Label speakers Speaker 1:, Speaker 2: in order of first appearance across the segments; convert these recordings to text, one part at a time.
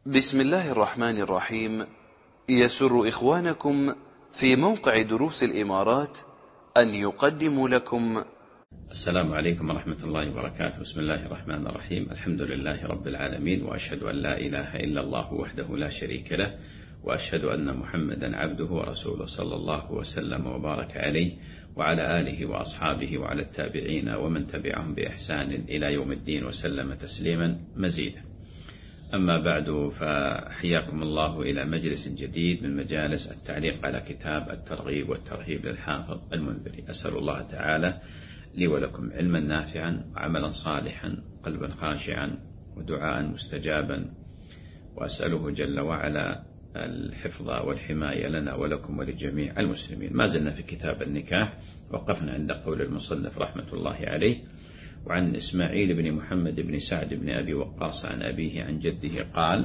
Speaker 1: بسم الله الرحمن الرحيم. يسر إخوانكم في موقع دروس الإمارات أن يقدموا لكم.
Speaker 2: السلام عليكم ورحمة الله وبركاته. بسم الله الرحمن الرحيم. الحمد لله رب العالمين، وأشهد أن لا إله إلا الله وحده لا شريك له، وأشهد أن محمدا عبده ورسوله، صلى الله وسلم وبارك عليه وعلى آله وأصحابه وعلى التابعين ومن تبعهم بإحسان إلى يوم الدين، وسلم تسليما مزيدا. أما بعد، فحياكم الله إلى مجلس جديد من مجالس التعليق على كتاب الترغيب والترهيب للحافظ المنذري. أسأل الله تعالى لي ولكم علما نافعا وعملا صالحا قلبا خاشعا ودعاء مستجابا، وأسأله جل وعلا الحفظ والحماية لنا ولكم ولجميع المسلمين. ما زلنا في كتاب النكاح، وقفنا عند قول المصنف رحمة الله عليه: وعن إسماعيل بن محمد بن سعد بن أبي وقاص عن أبيه عن جده قال: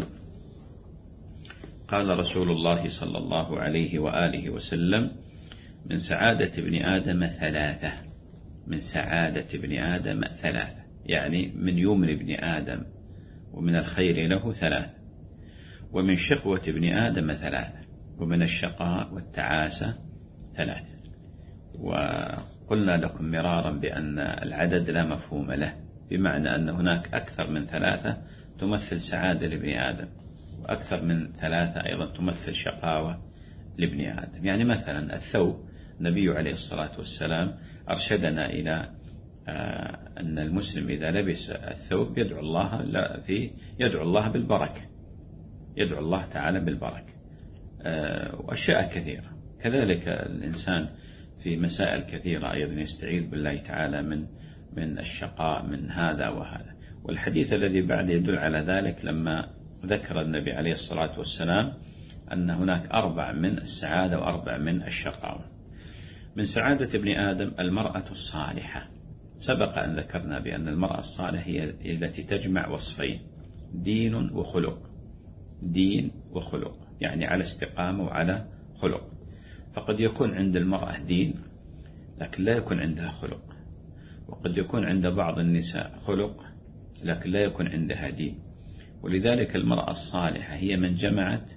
Speaker 2: قال رسول الله صلى الله عليه وآله وسلم: من سعادة ابن آدم ثلاثة. من سعادة ابن آدم ثلاثة، يعني من يمن ابن آدم ومن الخير له ثلاثة. ومن شقوة ابن آدم ثلاثة، ومن الشقاء والتعاسة ثلاثة. وقلنا لكم مرارا بأن العدد لا مفهوم له، بمعنى أن هناك أكثر من ثلاثة تمثل سعادة لابن آدم، وأكثر من ثلاثة أيضا تمثل شقاوة لابن آدم. يعني مثلا الثوب، النبي عليه الصلاة والسلام أرشدنا إلى أن المسلم إذا لبس الثوب يدعو الله بالبركة، يدعو الله تعالى بالبركة. وأشياء كثيرة. كذلك الإنسان في مسائل كثيرة أيضا يستعيذ بالله تعالى من الشقاء، من هذا وهذا. والحديث الذي بعد يدل على ذلك، لما ذكر النبي عليه الصلاة والسلام أن هناك 4 من السعادة و4 من الشقاوة. من سعادة ابن آدم المرأة الصالحة. سبق أن ذكرنا بأن المرأة الصالحة هي التي تجمع وصفين: دين وخلق. دين وخلق، يعني على استقامة وعلى خلق. فقد يكون عند المرأة دين لكن لا يكون عندها خلق، وقد يكون عند بعض النساء خلق لكن لا يكون عندها دين. ولذلك المرأة الصالحة هي من جمعت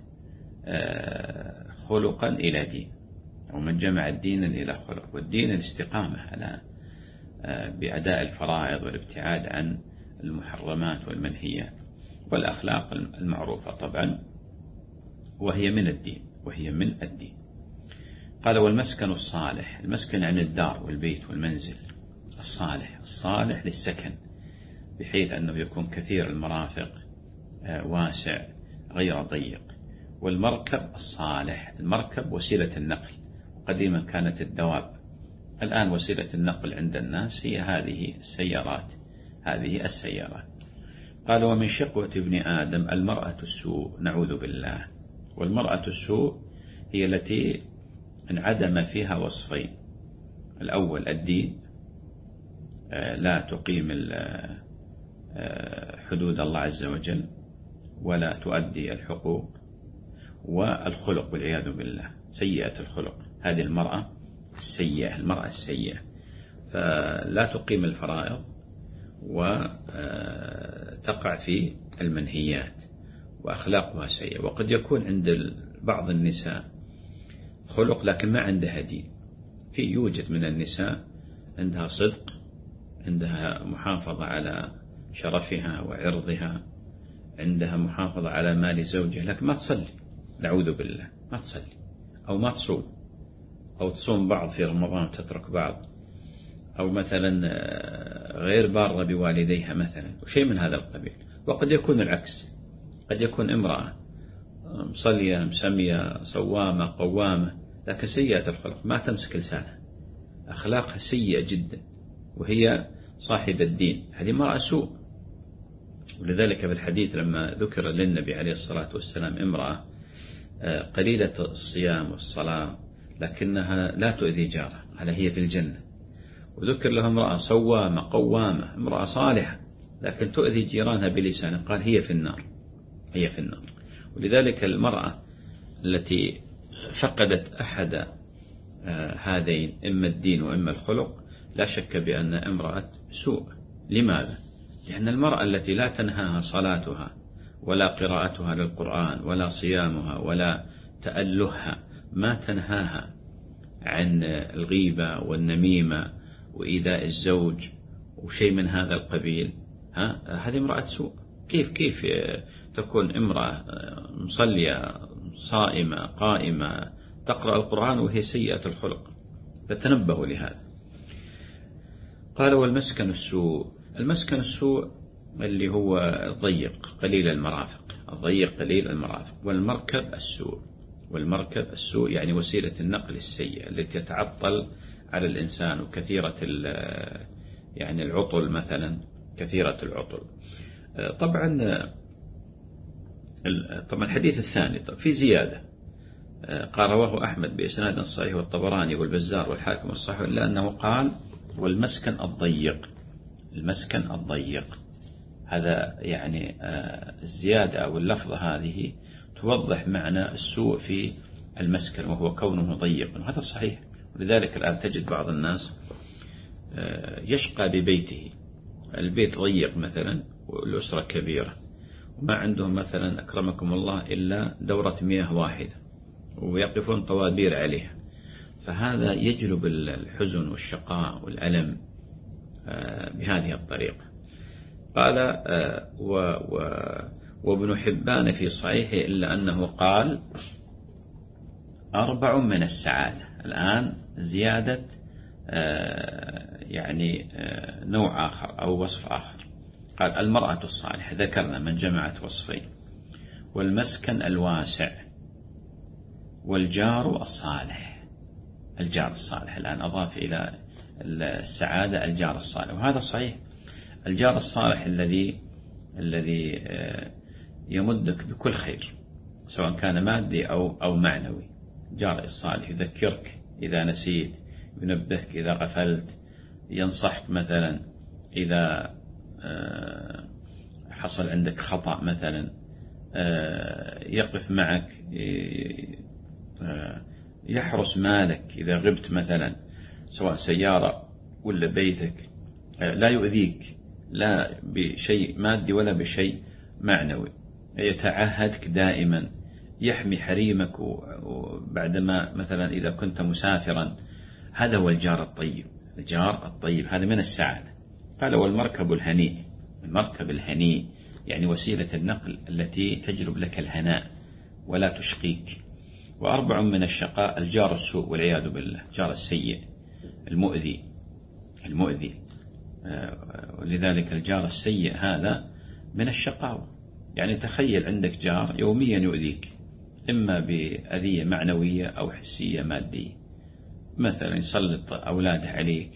Speaker 2: خلقا إلى دين، أو من جمع الدين إلى خلق. والدين الاستقامة على بأداء الفرائض والابتعاد عن المحرمات والمنهيات، والأخلاق المعروفة طبعا، وهي من الدين، وهي من الدين. قال: والمسكن الصالح. المسكن عن الدار والبيت والمنزل. الصالح للسكن، بحيث أنه يكون كثير المرافق، واسع غير ضيق. والمركب الصالح. المركب وسيلة النقل، قديما كانت الدواب، الآن وسيلة النقل عند الناس هي هذه السيارات. قال: ومن شقوة ابن آدم المرأة السوء. نعوذ بالله. والمرأة السوء هي التي انعدم فيها وصفين: الأول الدين، لا تقيم حدود الله عز وجل ولا تؤدي الحقوق. والخلق والعياذ بالله، سيئة الخلق. هذه المرأة السيئة، فلا تقيم الفرائض وتقع في المنهيات، وأخلاقها سيئة. وقد يكون عند بعض النساء خلق لكن ما عندها دين. يوجد من النساء عندها صدق، عندها محافظة على شرفها وعرضها، عندها محافظة على مال زوجها، لكن ما تصلي، نعوذ بالله، ما تصلي، أو ما تصوم، أو تصوم بعض في رمضان تترك بعض، أو مثلا غير بارة بوالديها مثلا، وشيء من هذا القبيل. وقد يكون العكس، قد يكون امرأة مصلية مسمية صوامة قوامة لكن سيئة الخلق، ما تمسك لسانها، أخلاقها سيئة جدا، وهي صاحب الدين. هذه مرأة سوء. ولذلك في الحديث لما ذكر للنبي عليه الصلاة والسلام امرأة قليلة الصيام والصلاة لكنها لا تؤذي جارها، قال هي في الجنة. وذكر له امرأة صوامة قوامة، امرأة صالحة لكن تؤذي جيرانها بلسانها، قال هي في النار. ولذلك المرأة التي فقدت أحد هذين، إما الدين وإما الخلق، لا شك بأن امرأة سوء. لماذا؟ لأن المرأة التي لا تنهاها صلاتها ولا قراءتها للقرآن ولا صيامها ولا تألهها ما تنهاها عن الغيبة والنميمة وإيذاء الزوج وشيء من هذا القبيل، هذه امرأة سوء. كيف تكون امرأة مصلية صائمة قائمة تقرأ القرآن وهي سيئة الخلق؟ فتنبهوا لهذا. قال والمسكن السوء. المسكن السوء اللي هو الضيق قليل المرافق، الضيق قليل المرافق. والمركب السوء. والمركب السوء يعني وسيلة النقل السيئة التي تتعطل على الإنسان وكثيرة يعني العطل مثلا، كثيرة العطل. طبعا الحديث الثاني في زيادة قال رواه أحمد بإسناد صحيح والطبراني والبزار والحاكم الصحيح، إلا أنه قال والمسكن الضيق. المسكن الضيق هذا يعني الزيادة أو اللفظة هذه توضح معنى السوء في المسكن وهو كونه ضيق، وهذا صحيح. ولذلك الآن تجد بعض الناس يشقى ببيته، البيت ضيق مثلا والأسرة كبيرة وما عندهم مثلا أكرمكم الله إلا دورة مياه واحدة ويقفون طوابير عليها، فهذا يجلب الحزن والشقاء والألم بهذه الطريقة. قال وابن حبان في صحيحه إلا أنه قال 4 من السعادة. الآن زيادة يعني نوع آخر أو وصف آخر. قال المرأة الصالحة، ذكرنا من جمعت وصفين، والمسكن الواسع، والجار الصالح. الجار الصالح الآن أضاف إلى السعادة الجار الصالح، وهذا صحيح. الجار الصالح الذي يمدك بكل خير سواء كان مادي أو معنوي. جار الصالح يذكرك إذا نسيت، ينبهك إذا غفلت، ينصحك مثلا إذا حصل عندك خطأ مثلا، يقف معك، يحرس مالك إذا غبت مثلا سواء سيارة ولا بيتك، لا يؤذيك لا بشيء مادي ولا بشيء معنوي، يتعهدك دائما، يحمي حريمك وبعدما مثلا إذا كنت مسافرا. هذا هو الجار الطيب. الجار الطيب هذا من السعادة. قال والمركب الهنيء. المركب الهنيء يعني وسيلة النقل التي تجلب لك الهناء ولا تشقيك. 4 من الشقاء الجار السوء والعياذ بالله، الجار السيء المؤذي. ولذلك الجار السيء هذا من الشقاوة. يعني تخيل عندك جار يوميا يؤذيك، إما بأذية معنوية أو حسية مادية، مثلا يسلط أولاده عليك،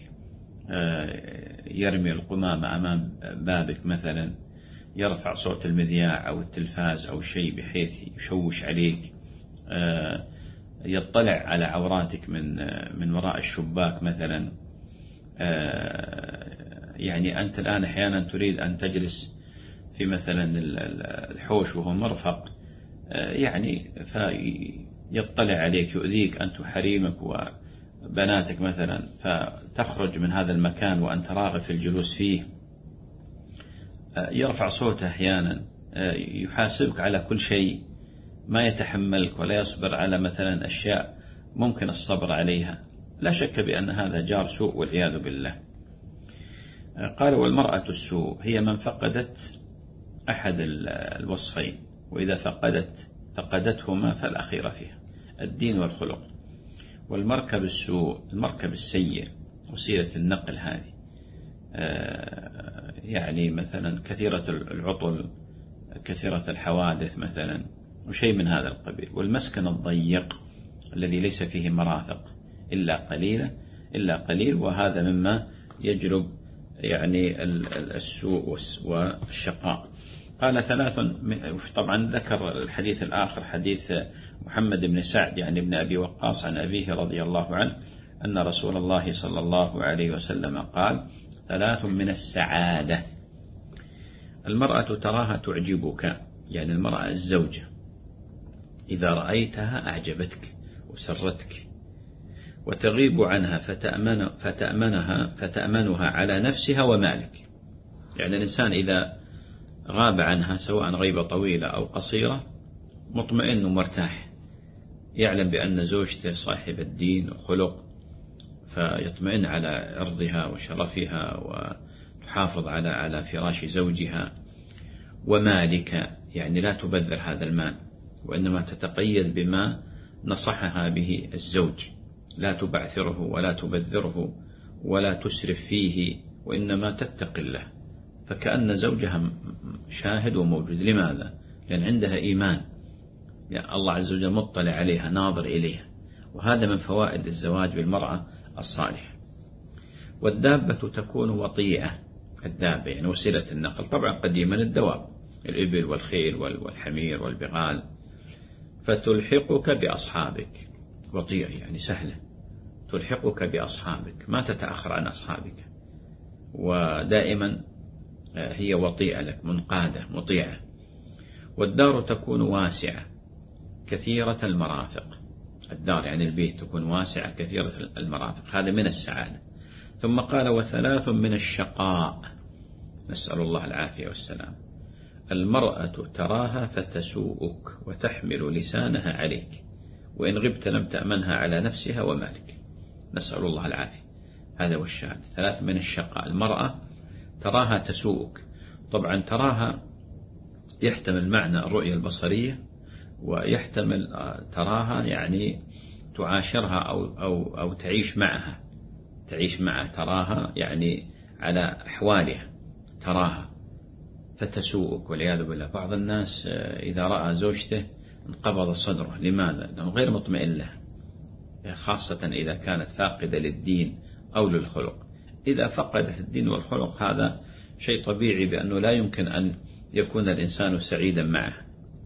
Speaker 2: يرمي القمامة أمام بابك مثلا، يرفع صوت المذياع أو التلفاز أو شيء بحيث يشوش عليك، يطلع على عوراتك من وراء الشباك مثلا. يعني أنت الآن أحيانا تريد أن تجلس في مثلا الحوش وهو مرفق، يعني فيطلع عليك يؤذيك أنت وحريمك وبناتك مثلا، فتخرج من هذا المكان وأنت راغب في الجلوس فيه. يرفع صوته أحيانا، يحاسبك على كل شيء، ما يتحملك ولا يصبر على مثلا أشياء ممكن الصبر عليها. لا شك بأن هذا جار سوء والعياذ بالله. قال والمرأة السوء هي من فقدت أحد الوصفين، وإذا فقدتهما فالأخير فيها، الدين والخلق. والمركب السوء المركب السيء وسيلة النقل هذه، يعني مثلا كثيرة العطل، كثيرة الحوادث مثلا، وشيء من هذا القبيل. والمسكن الضيق الذي ليس فيه مرافق إلا قليل، وهذا مما يجلب يعني السوء والشقاء. قال 3. طبعا ذكر الحديث الآخر حديث محمد بن سعد يعني ابن أبي وقاص عن أبيه رضي الله عنه أن رسول الله صلى الله عليه وسلم قال 3 من السعادة. المرأة تراها تعجبك، يعني المرأة الزوجة إذا رأيتها أعجبتك وسرتك، وتغيب عنها فتأمنها على نفسها ومالك. يعني الإنسان إذا غاب عنها سواء غيبة طويلة أو قصيرة مطمئن ومرتاح، يعلم بأن زوجته صاحبة دين وخلق، فيطمئن على عرضها وشرفها وتحافظ على فراش زوجها. ومالك يعني لا تبذر هذا المال، وإنما تتقيد بما نصحها به الزوج، لا تبعثره ولا تبذره ولا تسرف فيه، وإنما تتقي الله. فكأن زوجها شاهد وموجود. لماذا؟ لأن عندها إيمان، يعني الله عز وجل مطلع عليها ناظر إليها، وهذا من فوائد الزواج بالمرأة الصالحة. والدابة تكون وطيئة، الدابة يعني وسيلة النقل، طبعا قديما الدواب، الإبل والخيل والحمير والبغال. فتلحقك بأصحابك، وطيئة يعني سهلة، تلحقك بأصحابك، ما تتأخر عن أصحابك، ودائما هي وطيئة لك، منقادة مطيعة. والدار تكون واسعة كثيرة المرافق، الدار يعني البيت تكون واسعة كثيرة المرافق، هذا من السعادة. ثم قال: وثلاث من الشقاء، نسأل الله العافية والسلام. المرأة تراها فتسوءك وتحمل لسانها عليك، وإن غبت لم تأمنها على نفسها ومالك، نسأل الله العافية. هذا هو الشاهد. ثلاث من الشقاء، المرأة تراها تسوءك. طبعا تراها يحتمل معنى الرؤية البصرية، ويحتمل تراها يعني تعاشرها أو تعيش معها، تراها يعني على أحوالها، تراها فتسوءك والعياذ بالله. بعض الناس إذا رأى زوجته انقبض صدره. لماذا؟ لأنه غير مطمئن له، خاصة إذا كانت فاقدة للدين أو للخلق. إذا فقدت الدين والخلق هذا شيء طبيعي، بأنه لا يمكن أن يكون الإنسان سعيدا معه.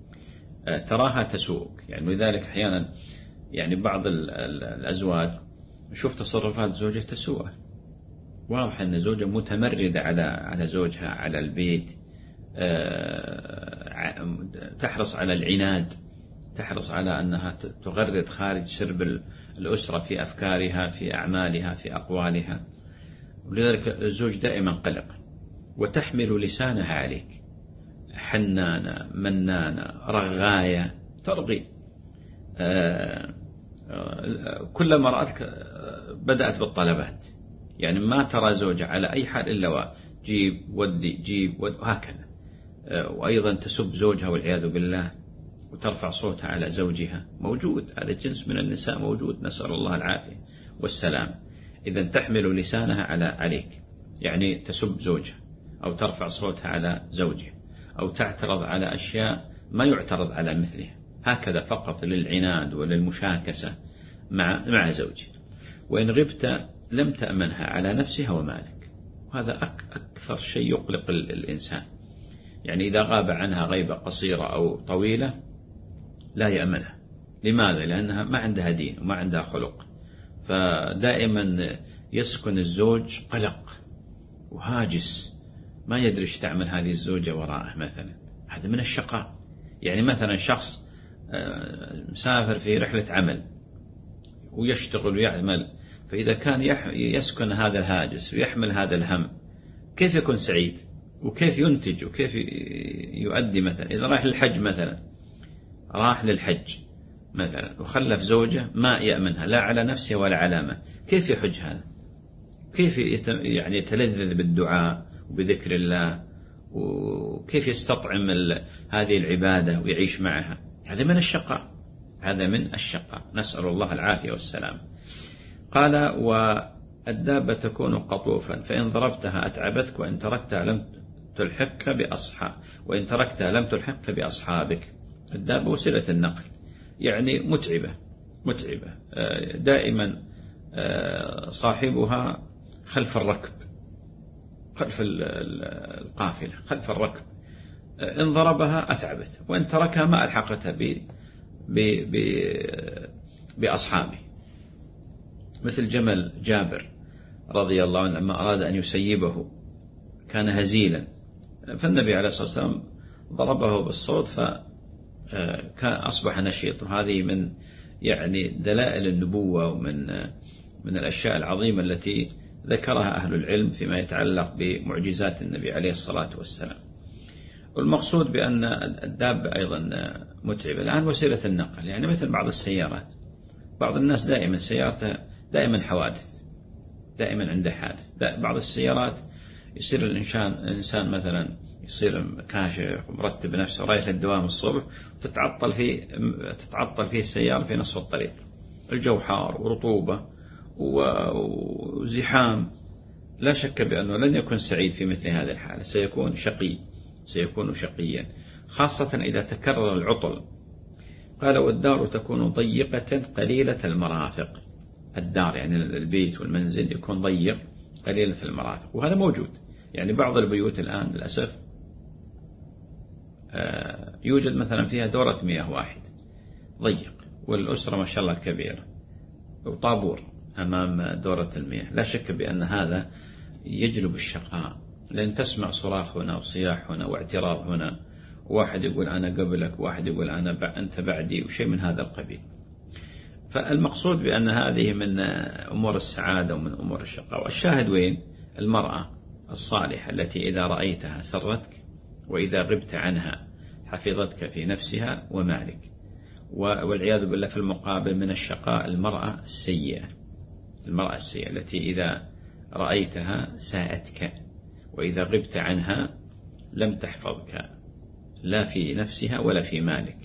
Speaker 2: تراها تسوءك، يعني لذلك أحيانا يعني بعض الأزواج يشوف تصرفات زوجته تسوءه، واضح أن زوجة متمردة على زوجها، على البيت، تحرص على العناد، تحرص على أنها تغرد خارج سرب الأسرة في أفكارها، في أعمالها، في أقوالها. ولذلك الزوج دائما قلق. وتحمل لسانها عليك، حنانة منانة رغاية، ترغي. كلما رأتك بدأت بالطلبات، يعني ما ترى زوجها على أي حال إلا جيب ودي جيب ودي، وهكذا. وأيضا تسب زوجها والعياذ بالله، وترفع صوتها على زوجها، موجود هذا الجنس من النساء، موجود، نسأل الله العافية والسلام. إذا تحمل لسانها عليك، يعني تسب زوجها أو ترفع صوتها على زوجها أو تعترض على أشياء ما يعترض على مثلها، هكذا فقط للعناد وللمشاكسة مع زوجها. وإن غبت لم تأمنها على نفسها ومالك، وهذا أكثر شيء يقلق الإنسان. يعني إذا غاب عنها غيبة قصيرة أو طويلة لا يأمنها. لماذا؟ لأنها ما عندها دين وما عندها خلق، فدائما يسكن الزوج قلق وهاجس، ما يدري ايش تعمل هذه الزوجة وراءه مثلا. هذا من الشقاء. يعني مثلا شخص مسافر في رحلة عمل ويشتغل ويعمل، فإذا كان يسكن هذا الهاجس ويحمل هذا الهم، كيف يكون سعيد وكيف ينتج وكيف يؤدي؟ مثلا إذا راح للحج مثلا، راح للحج مثلا وخلف زوجة ما يأمنها لا على نفسه ولا علامة، كيف يحج هذا؟ كيف يعني يتلذذ بالدعاء وبذكر الله، وكيف يستطعم هذه العبادة ويعيش معها؟ هذا من الشقاء، هذا من الشقاء، نسأل الله العافية والسلام. قال: والدابة تكون قطوفا، فإن ضربتها أتعبتك، وإن تركتها لم تلحقك بأصحابك. الدابة وسيلة النقل، يعني متعبة دائما، صاحبها خلف الركب، خلف القافلة، خلف الركب. إن ضربها أتعبت، وإن تركها ما ألحقتها بأصحابه. مثل جمل جابر رضي الله عنه لما أراد أن يسيبه كان هزيلا، فالنبي عليه الصلاة والسلام ضربه بالصوت فكان أصبح نشيط. وهذه من يعني دلائل النبوة، ومن الأشياء العظيمة التي ذكرها أهل العلم فيما يتعلق بمعجزات النبي عليه الصلاة والسلام. والمقصود بأن الدابة أيضا متعبة. الآن وسيلة النقل يعني مثل بعض السيارات، بعض الناس دائما سيارته دائما حوادث، دائما عنده حادث. بعض السيارات يصير الإنسان مثلا يصير كاشخ ومرتب نفسه رايح للدوام الصبح وتتعطل فيه السيارة في نصف الطريق، الجو حار ورطوبة وزحام، لا شك بأنه لن يكون سعيد في مثل هذه الحالة، سيكون شقيا، خاصة إذا تكرر العطل. قال والدار تكون ضيقة قليلة المرافق. الدار يعني البيت والمنزل يكون ضيق قليلة المرافق، وهذا موجود. يعني بعض البيوت الآن للأسف يوجد مثلا فيها دورة مياه واحد ضيق، والأسرة ما شاء الله كبيرة، وطابور أمام دورة المياه. لا شك بأن هذا يجلب الشقاء، لأن تسمع صراخ هنا وصياح هنا واعتراض هنا، واحد يقول أنا قبلك، واحد يقول أنت بعدي، وشيء من هذا القبيل. فالمقصود بأن هذه من أمور السعادة ومن أمور الشقاء. والشاهد وين؟ المرأة الصالحة التي إذا رأيتها سرتك، وإذا غبت عنها حفظتك في نفسها ومالك. والعياذ بالله في المقابل من الشقاء المرأة السيئة التي إذا رأيتها ساءتك، وإذا غبت عنها لم تحفظك لا في نفسها ولا في مالك،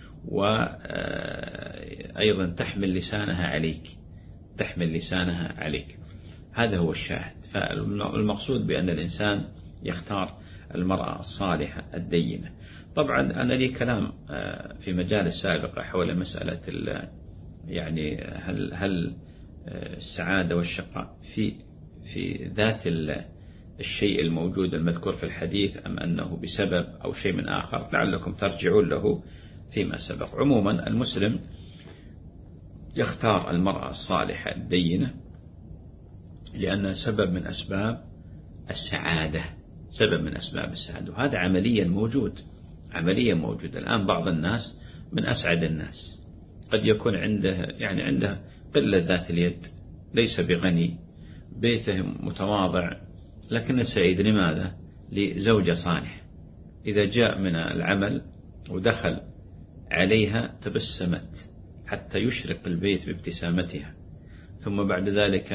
Speaker 2: وأيضا تحمل لسانها عليك. هذا هو الشاهد. فالمقصود بأن الإنسان يختار المرأة الصالحة الدينة. طبعا أنا لي كلام في مجالس سابقة حول مسألة يعني هل السعادة والشقاء في ذات الشيء الموجود المذكور في الحديث، أم أنه بسبب أو شيء من آخر، لعلكم ترجعون له فيما سبق. عموما المسلم يختار المرأة الصالحة الدينة لأنها سبب من أسباب السعادة، وهذا عمليا موجود. الآن بعض الناس من أسعد الناس، قد يكون عنده قلة ذات اليد، ليس بغني، بيته متواضع، لكن سعيد. لماذا؟ لزوجة صالح، إذا جاء من العمل ودخل عليها تبسمت حتى يشرق البيت بابتسامتها، ثم بعد ذلك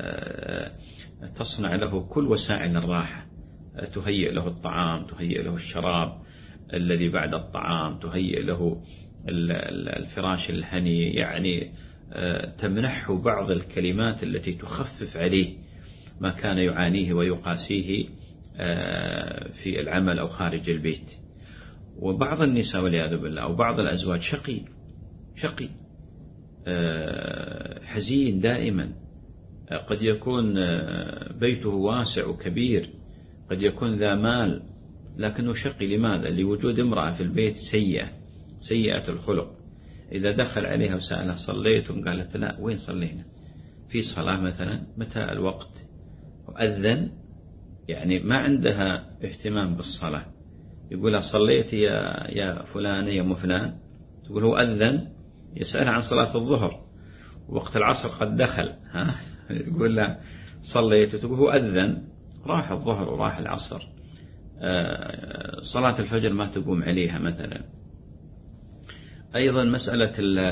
Speaker 2: تصنع له كل وسائل الراحة، تهيئ له الطعام، تهيئ له الشراب الذي بعد الطعام، تهيئ له الفراش الهني، يعني تمنحه بعض الكلمات التي تخفف عليه ما كان يعانيه ويقاسيه في العمل أو خارج البيت. وبعض النساء والعياذ بالله أو بعض الأزواج شقي حزين دائما، قد يكون بيته واسع وكبير، قد يكون ذا مال، لكنه شقي. لماذا؟ لوجود امرأة في البيت سيئة الخلق. إذا دخل عليها وسألها صليتم؟ قالت لا. وين صلينا؟ في صلاة مثلا، متى الوقت؟ وأذن، يعني ما عندها اهتمام بالصلاة. يقولها صليت يا فلان يا فلان؟ تقول هو أذن. يسألها عن صلاة الظهر، وقت العصر قد دخل، يقول لها صليت، تقول هو أذن، راح الظهر وراح العصر. صلاة الفجر ما تقوم عليها مثلا. أيضا مسألة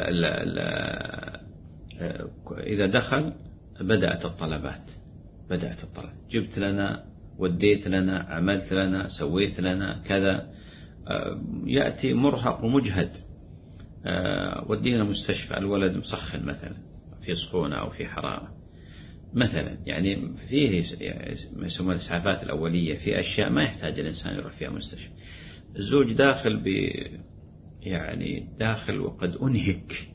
Speaker 2: إذا دخل بدأت الطلبات، جبت لنا، وديت لنا، عملت لنا، سويت لنا كذا. يأتي مرهق ومجهد، ودينا مستشفى، الولد مسخن مثلا، في سخونة أو في حرارة مثلا. يعني فيه ما يسمى الإسعافات الأولية، في أشياء ما يحتاج الإنسان يروح فيها مستشفى. الزوج داخل داخل وقد أنهك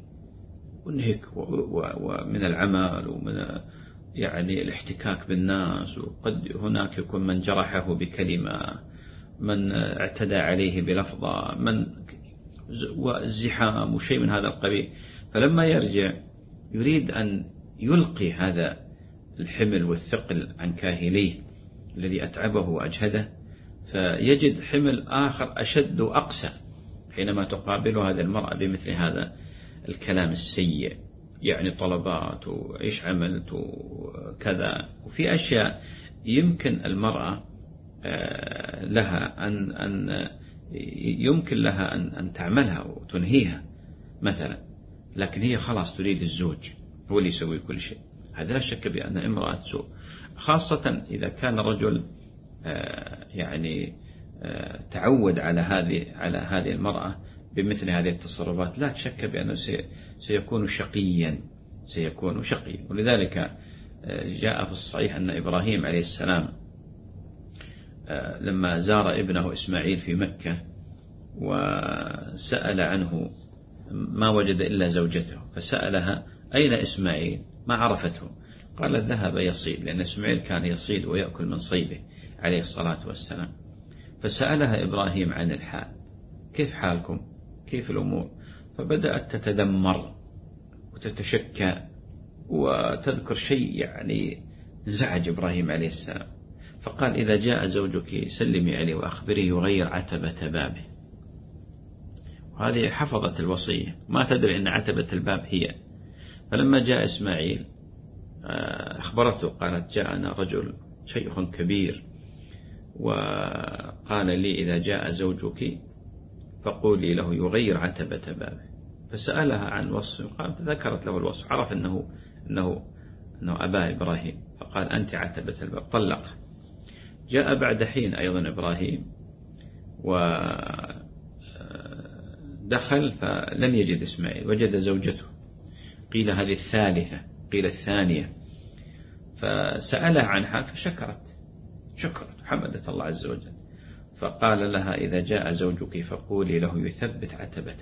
Speaker 2: ومن العمل ومن الاحتكاك بالناس، وقد هناك يكون من جرحه بكلمة، من اعتدى عليه بلفظة، من والزحام وشيء من هذا القبيل. فلما يرجع يريد أن يلقي هذا الحمل والثقل عن كاهليه الذي أتعبه وأجهده، فيجد حمل آخر أشد وأقسى حينما تقابل هذه المرأة بمثل هذا الكلام السيء، يعني طلبات وإيش عملت وكذا. وفي أشياء يمكن المرأة لها أن يمكن لها أن تعملها وتنهيها مثلا، لكن هي خلاص تريد الزوج هو اللي يسوي كل شيء. هذا لا شك بأن امرأة سوء، خاصة إذا كان رجل يعني تعود على هذه المرأة بمثل هذه التصرفات، لا شك بأنه سيكون شقيا. ولذلك جاء في الصحيح أن إبراهيم عليه السلام لما زار ابنه إسماعيل في مكة وسأل عنه ما وجد إلا زوجته، فسألها أين إسماعيل؟ ما عرفته، قال ذهب يصيد، لأن إسماعيل كان يصيد ويأكل من صيده عليه الصلاة والسلام. فسألها إبراهيم عن الحال، كيف حالكم؟ كيف الأمور؟ فبدأت تتذمر وتتشكى وتذكر شيء يعني انزعج إبراهيم عليه السلام، فقال إذا جاء زوجك سلمي عليه وأخبريه يغير عتبة بابه. وهذه حفظت الوصية، ما تدري أن عتبة الباب هي. فلما جاء إسماعيل أخبرته، قالت جاءنا رجل شيخ كبير وقال لي إذا جاء زوجك فقولي له يغير عتبة بابه. فسألها عن وصف، قالت ذكرت له الوصف، عرف أنه أبا إبراهيم، فقال أنت عتبة الباب، طلق. جاء بعد حين أيضا إبراهيم ودخل فلم يجد إسماعيل، وجد زوجته، قيل هذه الثالثة، قيل الثانية. فسألها عن حال فشكرت حمدت الله عز وجل، فقال لها إذا جاء زوجك فقولي له يثبت عتبة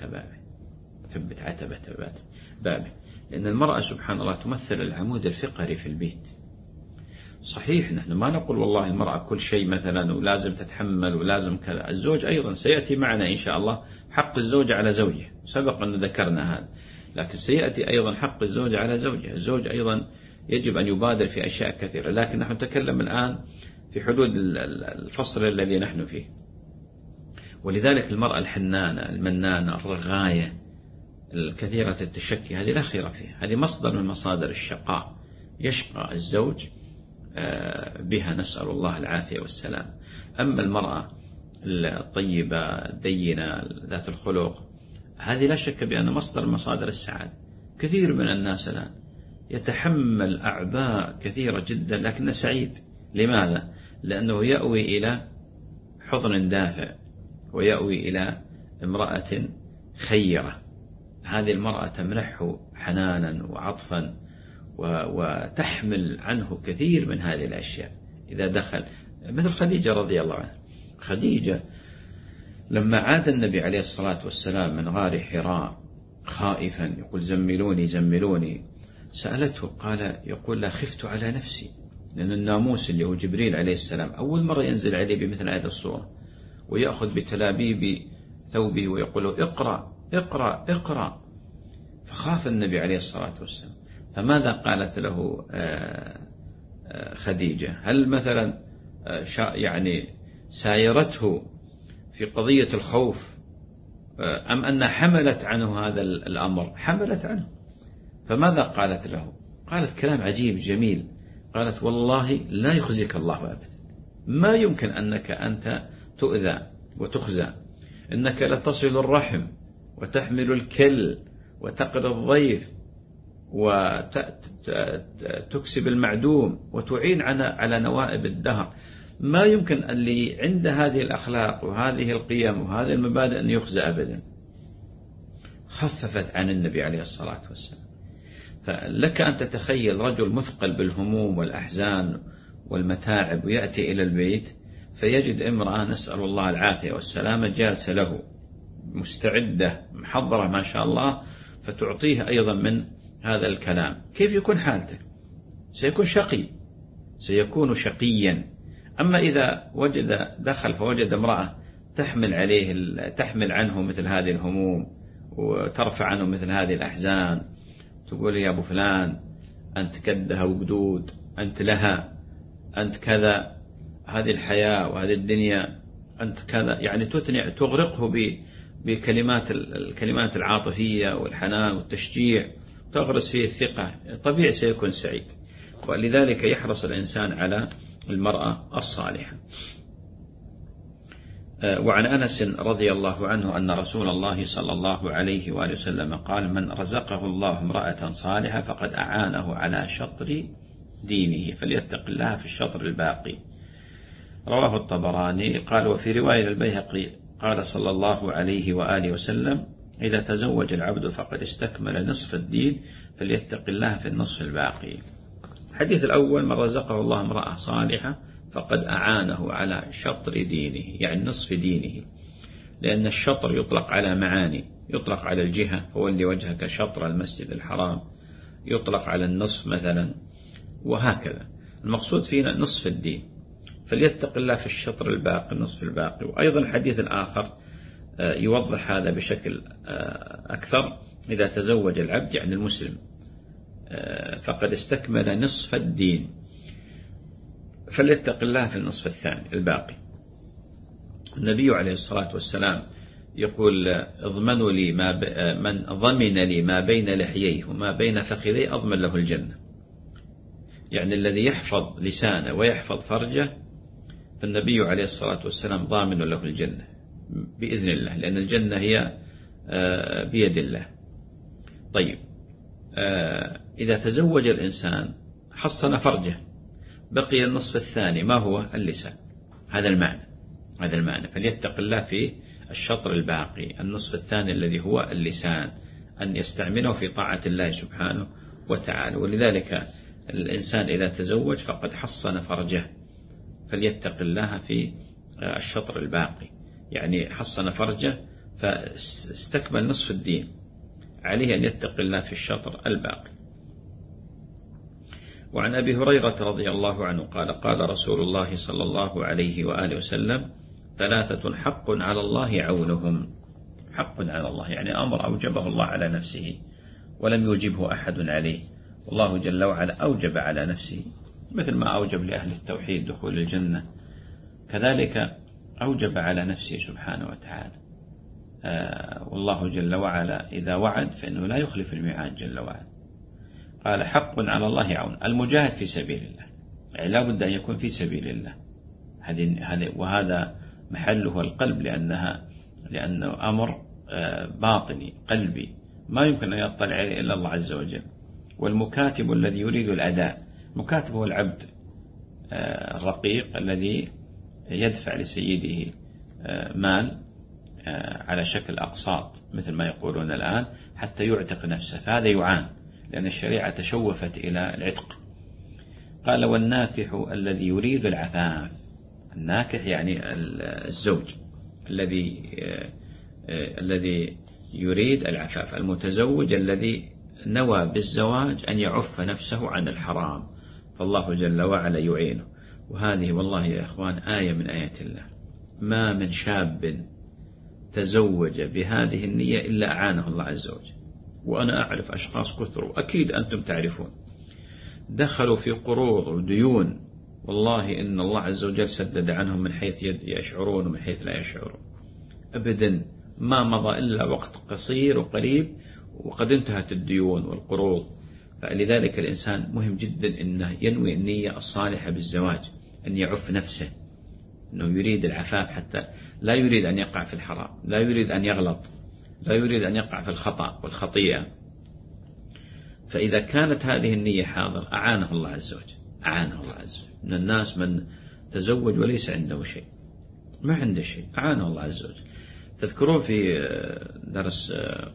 Speaker 2: بابه. لأن المرأة سبحان الله تمثل العمود الفقري في البيت. صحيح نحن ما نقول والله المرأة كل شيء مثلا ولازم تتحمل ولازم كذا، الزوج أيضا سيأتي معنا إن شاء الله حق الزوج على زوجه، سبق أن ذكرنا هذا، لكن سيأتي أيضا حق الزوج على زوجه. الزوج أيضا يجب أن يبادر في أشياء كثيرة، لكن نحن نتكلم الآن في حدود الفصل الذي نحن فيه. ولذلك المرأة الحنانة المنانة الرغاية الكثيرة التشكي هذه لا خير فيها، هذه مصدر من مصادر الشقاء، يشقى الزوج بها، نسأل الله العافية والسلام. أما المرأة الطيبة الدينة ذات الخلق هذه لا شك بأن مصدر من مصادر السعادة. كثير من الناس الآن يتحمل أعباء كثيرة جدا لكنه سعيد. لماذا؟ لأنه يأوي إلى حضن دافع ويأوي إلى امرأة خيرة. هذه المرأة تمنحه حنانا وعطفا وتحمل عنه كثير من هذه الأشياء إذا دخل، مثل خديجة رضي الله عنها. خديجة لما عاد النبي عليه الصلاة والسلام من غار حراء خائفا يقول زملوني، سألته يقول لا خفت على نفسي، لأن الناموس اللي هو جبريل عليه السلام أول مرة ينزل عليه بمثل هذه الصورة، ويأخذ بتلابيب ثوبه ويقول له اقرأ. فخاف النبي عليه الصلاة والسلام. فماذا قالت له خديجة؟ هل مثلا يعني سايرته في قضية الخوف أم أن حملت عنه هذا الأمر؟ حملت عنه. فماذا قالت له؟ قالت كلام عجيب جميل، قالت والله لا يخزيك الله أبدا، ما يمكن أنك أنت تؤذى وتخزى، إنك لتصل الرحم وتحمل الكل وتقر الضيف وتكسب المعدوم وتعين على نوائب الدهر. ما يمكن أن اللي عند هذه الأخلاق وهذه القيم وهذه المبادئ أن يخزى أبدا. خففت عن النبي عليه الصلاة والسلام. فلك أن تتخيل رجل مثقل بالهموم والأحزان والمتاعب ويأتي إلى البيت فيجد امرأة نسأل الله العافية والسلامة جالسة له مستعدة محضرة ما شاء الله، فتعطيه أيضا من هذا الكلام. كيف يكون حالته؟ سيكون شقيا. أما إذا دخل فوجد امرأة تحمل عنه مثل هذه الهموم وترفع عنه مثل هذه الأحزان، تقول يا أبو فلان أنت كدها وقدود، أنت لها، أنت كذا، هذه الحياة وهذه الدنيا أنت كذا، يعني تغرقه الكلمات العاطفية والحنان والتشجيع، تغرس فيه الثقة، طبيعي سيكون سعيد. ولذلك يحرص الإنسان على المرأة الصالحة. وعن أنس رضي الله عنه أن رسول الله صلى الله عليه وآله وسلم قال: من رزقه الله امرأة صالحة فقد أعانه على شطر دينه فليتق الله في الشطر الباقي. رواه الطبراني. قال: وفي رواية البيهقي قال صلى الله عليه وآله وسلم: إذا تزوج العبد فقد استكمل نصف الدين فليتق الله في النصف الباقي. الحديث الأول: من رزقه الله امرأة صالحة فقد أعانه على شطر دينه، يعني نصف دينه، لأن الشطر يطلق على معاني، يطلق على الجهة فولي وجهك شطر المسجد الحرام، يطلق على النصف مثلا، وهكذا. المقصود فينا نصف الدين، فليتق الله في الشطر الباقي، النصف الباقي. وأيضا الحديث الآخر يوضح هذا بشكل أكثر: إذا تزوج العبد يعني المسلم فقد استكمل نصف الدين فليتق الله في النصف الثاني الباقي. النبي عليه الصلاة والسلام يقول: اضمنوا لي من ضمن لي ما بين لحييه وما بين فخذيه أضمن له الجنة. يعني الذي يحفظ لسانه ويحفظ فرجه فالنبي عليه الصلاة والسلام ضامن له الجنة بإذن الله، لأن الجنة هي بيد الله. طيب، إذا تزوج الإنسان حصن فرجه بقي النصف الثاني، ما هو؟ اللسان. هذا المعنى فليتق الله في الشطر الباقي، النصف الثاني الذي هو اللسان، أن يستعمله في طاعة الله سبحانه وتعالى. ولذلك الإنسان إذا تزوج فقد حصن فرجه فليتق الله في الشطر الباقي، يعني حصن فرجه فاستكمل نصف الدين، عليه أن يتق الله في الشطر الباقي. وعن أبي هريرة رضي الله عنه قال: قال رسول الله صلى الله عليه وآله وسلم: ثلاثة حق على الله عونهم. حق على الله يعني أمر أوجبه الله على نفسه ولم يوجبه أحد عليه، والله جل وعلا أوجب على نفسه، مثل ما أوجب لأهل التوحيد دخول الجنة، كذلك أوجب على نفسه سبحانه وتعالى. والله جل وعلا إذا وعد فإنه لا يخلف الميعاد جل وعلا. قال: حق على الله عون. المجاهد في سبيل الله، يعني لا بد أن يكون في سبيل الله، وهذا محله القلب، لأنه أمر باطني قلبي ما يمكن أن يطلع عليه إلا الله عز وجل. والمكاتب الذي يريد الأداء، مكاتب هو العبد الرقيق الذي يدفع لسيده مال على شكل أقساط مثل ما يقولون الآن حتى يعتق نفسه، فهذا يعان لأن الشريعة تشوفت إلى العتق. قال: والناكح الذي يريد العفاف. الناكح يعني الزوج الذي يريد العفاف، المتزوج الذي نوى بالزواج أن يعف نفسه عن الحرام، فالله جل وعلا يعينه. وهذه والله يا إخوان آية من آيات الله، ما من شاب تزوج بهذه النية إلا أعانه الله عز وجل. وأنا أعرف أشخاص كثر، أكيد أنتم تعرفون، دخلوا في قروض وديون، والله إن الله عز وجل سدد عنهم من حيث يشعرون ومن حيث لا يشعرون أبدا. ما مضى إلا وقت قصير وقريب وقد انتهت الديون والقروض. فلذلك الإنسان مهم جدا أنه ينوي النية الصالحة بالزواج، أن يعف نفسه، أنه يريد العفاف، حتى لا يريد أن يقع في الحرام، لا يريد أن يغلط، لا يريد أن يقع في الخطأ والخطيئة. فإذا كانت هذه النية حاضر أعانه الله عز وجل، أعانه الله عز وجل. من الناس من تزوج وليس عنده شيء، ما عنده شيء، أعانه الله عز وجل. تذكرون في درس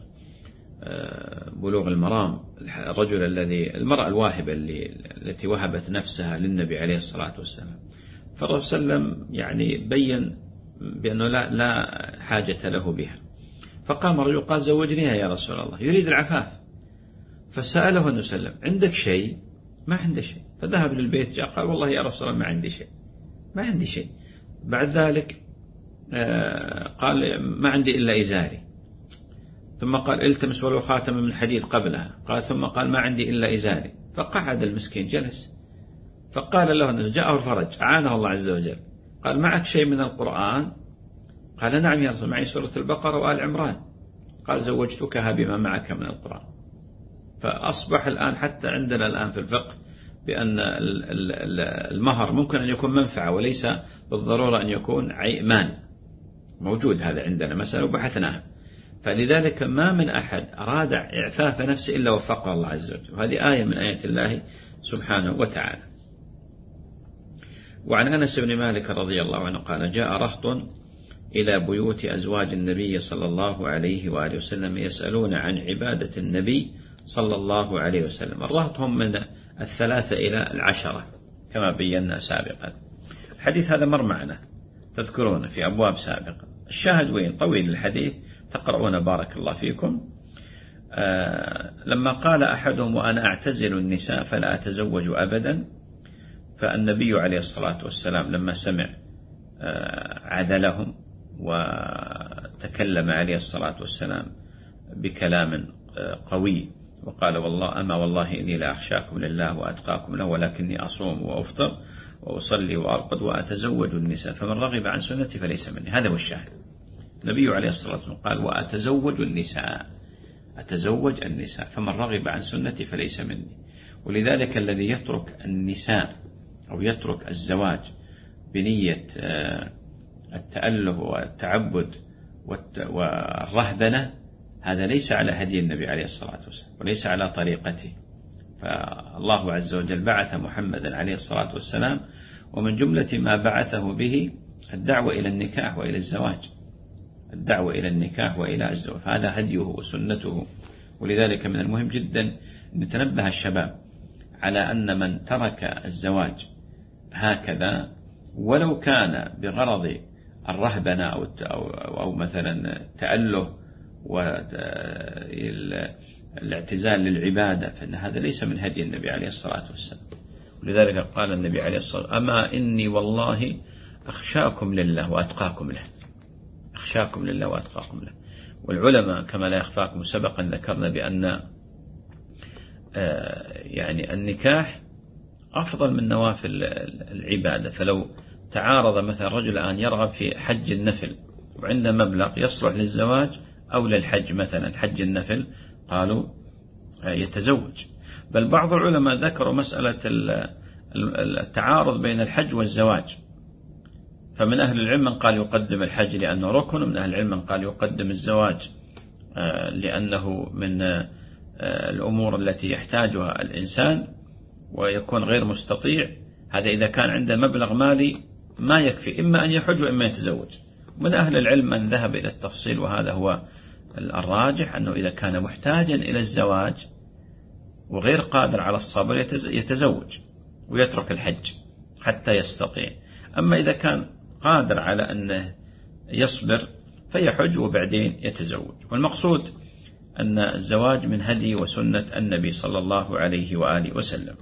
Speaker 2: بلوغ المرام الرجل المرأة الواهبة التي وهبت نفسها للنبي عليه الصلاة والسلام، فالرسول صلى الله عليه وسلم يعني بين بأنه لا حاجة له بها، فقام رجل قال: زوجنيها يا رسول الله، يريد العفاف. فسأله النبي صلى الله عليه وسلم: عندك شيء؟ ما عنده شيء. فذهب للبيت، جاء قال: والله يا رسول الله ما عندي شيء، ما عندي شيء. بعد ذلك قال: ما عندي إلا إزاري. ثم قال: التمس ولو خاتم من حديد قبلها. قال: ثم قال: ما عندي إلا إزاري. فقعد المسكين جلس، فقال له، جاءه الفرج، أعانه الله عز وجل. قال: معك شيء من القرآن؟ قال: نعم يا رسول، معي سورة البقرة وآل عمران. قال: زوجتكها بما معك من القرآن. فأصبح الآن حتى عندنا الآن في الفقه بأن المهر ممكن أن يكون منفعة وليس بالضرورة أن يكون مال. موجود هذا عندنا مسألة وبحثناها. فلذلك ما من أحد أراد إعفاف نفسه إلا وفقه الله عز وجل، وهذه آية من آيات الله سبحانه وتعالى. وعن أنس بن مالك رضي الله عنه قال: جاء رهط إلى بيوت أزواج النبي صلى الله عليه وآله وسلم يسألون عن عبادة النبي صلى الله عليه وسلم. الرهط هم من 3 إلى 10 كما بينا سابقا. الحديث هذا مر معنا تذكرون في أبواب سابقة. الشاهد وين؟ طويل الحديث تقرؤون بارك الله فيكم. لما قال أحدهم: وأنا أعتزل النساء فلا أتزوج أبدا، فالنبي عليه الصلاة والسلام لما سمع عذلهم وتكلم عليه الصلاة والسلام بكلام قوي وقال: والله إني لا أخشاكم لله وأتقاكم له، ولكني أصوم وأفطر وأصلي وأرقد وأتزوج النساء، فمن رغب عن سنتي فليس مني. هذا هو الشاهد. النبي عليه الصلاة والسلام قال: وأتزوج النساء، أتزوج النساء، فمن رغب عن سنتي فليس مني. ولذلك الذي يترك النساء أو يترك الزواج بنية التأله والتعبد والرهبنة، هذا ليس على هدي النبي عليه الصلاة والسلام وليس على طريقته. فالله عز وجل بعث محمدا عليه الصلاة والسلام، ومن جملة ما بعثه به الدعوة إلى النكاح وإلى الزواج، الدعوة إلى النكاح وإلى الزواج، فهذا هديه وسنته. ولذلك من المهم جدا أن يتنبه الشباب على أن من ترك الزواج هكذا ولو كان بغرض الرهبنة أو مثلا التأله والاعتزال للعبادة، فإن هذا ليس من هدي النبي عليه الصلاة والسلام. ولذلك قال النبي عليه الصلاة والسلام: أما إني والله أخشاكم لله وأتقاكم له، أخشاكم لله وأتقاكم له. والعلماء كما لا يخفاكم سبقا ذكرنا بأن يعني النكاح أفضل من نوافل العبادة. فلو تعارض مثلا رجل الآن يرغب في حج النفل وعنده مبلغ يصلح للزواج أو للحج، مثلا حج النفل، قالوا يتزوج. بل بعض العلماء ذكروا مسألة التعارض بين الحج والزواج، فمن أهل العلم من قال يقدم الحج لأنه ركن، ومن أهل العلم من قال يقدم الزواج لأنه من الأمور التي يحتاجها الإنسان ويكون غير مستطيع. هذا إذا كان عنده مبلغ مالي ما يكفي، إما أن يحج وإما يتزوج. من أهل العلم من ذهب إلى التفصيل، وهذا هو الراجح، أنه إذا كان محتاجا إلى الزواج وغير قادر على الصبر يتزوج ويترك الحج حتى يستطيع. أما إذا كان قادر على أنه يصبر فيحج وبعدين يتزوج. والمقصود أن الزواج من هدي وسنة النبي صلى الله عليه وآله وسلم.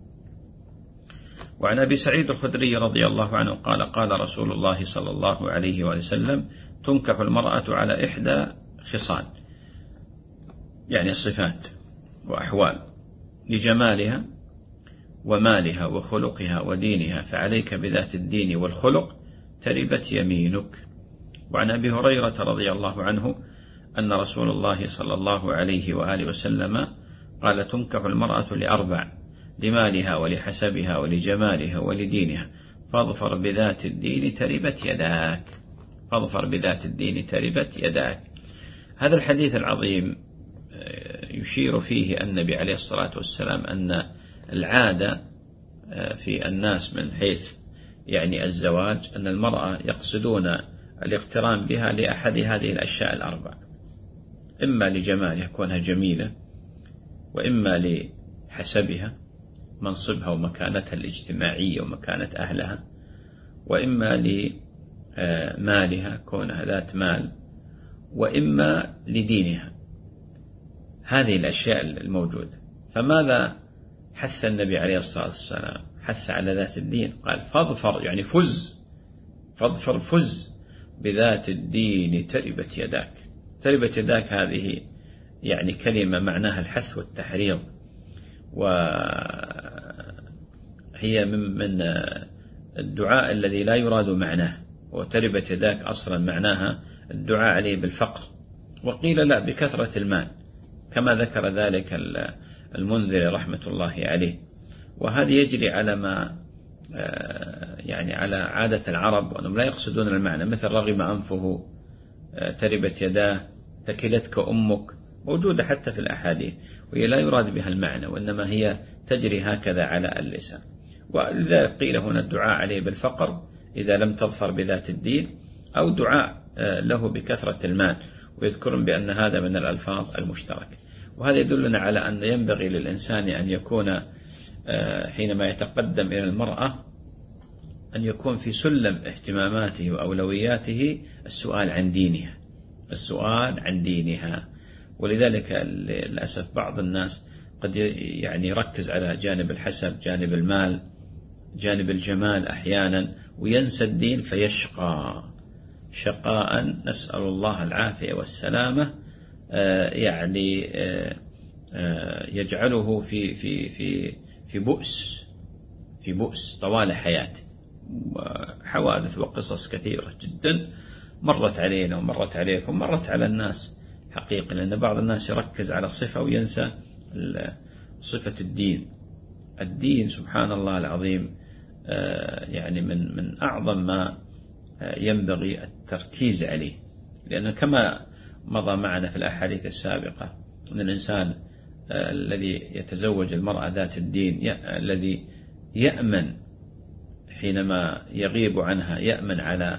Speaker 2: وعن أبي سعيد الخدري رضي الله عنه قال: قال رسول الله صلى الله عليه وآله وسلم: تنكح المرأة على 1 خصال، يعني صفات وأحوال، لجمالها ومالها وخلقها ودينها، فعليك بذات الدين والخلق تربت يمينك. وعن أبي هريرة رضي الله عنه أن رسول الله صلى الله عليه وآله وسلم قال: تنكح المرأة ل4: لمالها ولحسبها ولجمالها ولدينها، فاظفر بذات الدين تربت يداك، فاظفر بذات الدين تربت يداك. هذا الحديث العظيم يشير فيه النبي عليه الصلاة والسلام أن العادة في الناس من حيث يعني الزواج أن المرأة يقصدون الاقتران بها لأحد هذه الأشياء ال4: إما لجمالها كونها جميلة، وإما لحسبها منصبها ومكانتها الاجتماعية ومكانة أهلها، وإما لمالها كونها ذات مال، وإما لدينها. هذه الأشياء الموجودة. فماذا حث النبي عليه الصلاة والسلام؟ حث على ذات الدين، قال: فاظفر، يعني فز، فاظفر فز بذات الدين تربت يداك. تربت يداك هذه يعني كلمة معناها الحث والتحريض، وهي من الدعاء الذي لا يراد معناه. وتربت يداك أصلا معناها الدعاء عليه بالفقر، وقيل لا بكثرة المال، كما ذكر ذلك المنذر رحمة الله عليه. وهذا يجري على ما يعني على عادة العرب وأنهم لا يقصدون المعنى، مثل رغم أنفه، تربت يداه، ثكلتك أمك، موجودة حتى في الأحاديث، وهي لا يراد بها المعنى، وإنما هي تجري هكذا على اللسان. ولذلك قيل هنا الدعاء عليه بالفقر إذا لم تظفر بذات الدين، أو دعاء له بكثرة المال، ويذكرون بأن هذا من الألفاظ المشتركة. وهذا يدلنا على أن ينبغي للإنسان أن يكون حينما يتقدم إلى المرأة أن يكون في سلم اهتماماته وأولوياته السؤال عن دينها، السؤال عن دينها. ولذلك للأسف بعض الناس قد يعني يركز على جانب الحسب، جانب المال، جانب الجمال أحيانا، وينسى الدين فيشقى شقاء نسأل الله العافية والسلامة، يعني يجعله في بؤس طوال حياته. حوادث وقصص كثيرة جدا مرت علينا ومرت عليكم ومرت على الناس حقيقة، لأن بعض الناس يركز على صفة وينسى صفة الدين سبحان الله العظيم، يعني من أعظم ما ينبغي التركيز عليه. لأنه كما مضى معنا في الأحاديث السابقة أن الإنسان الذي يتزوج المرأة ذات الدين الذي يأمن حينما يغيب عنها، يأمن على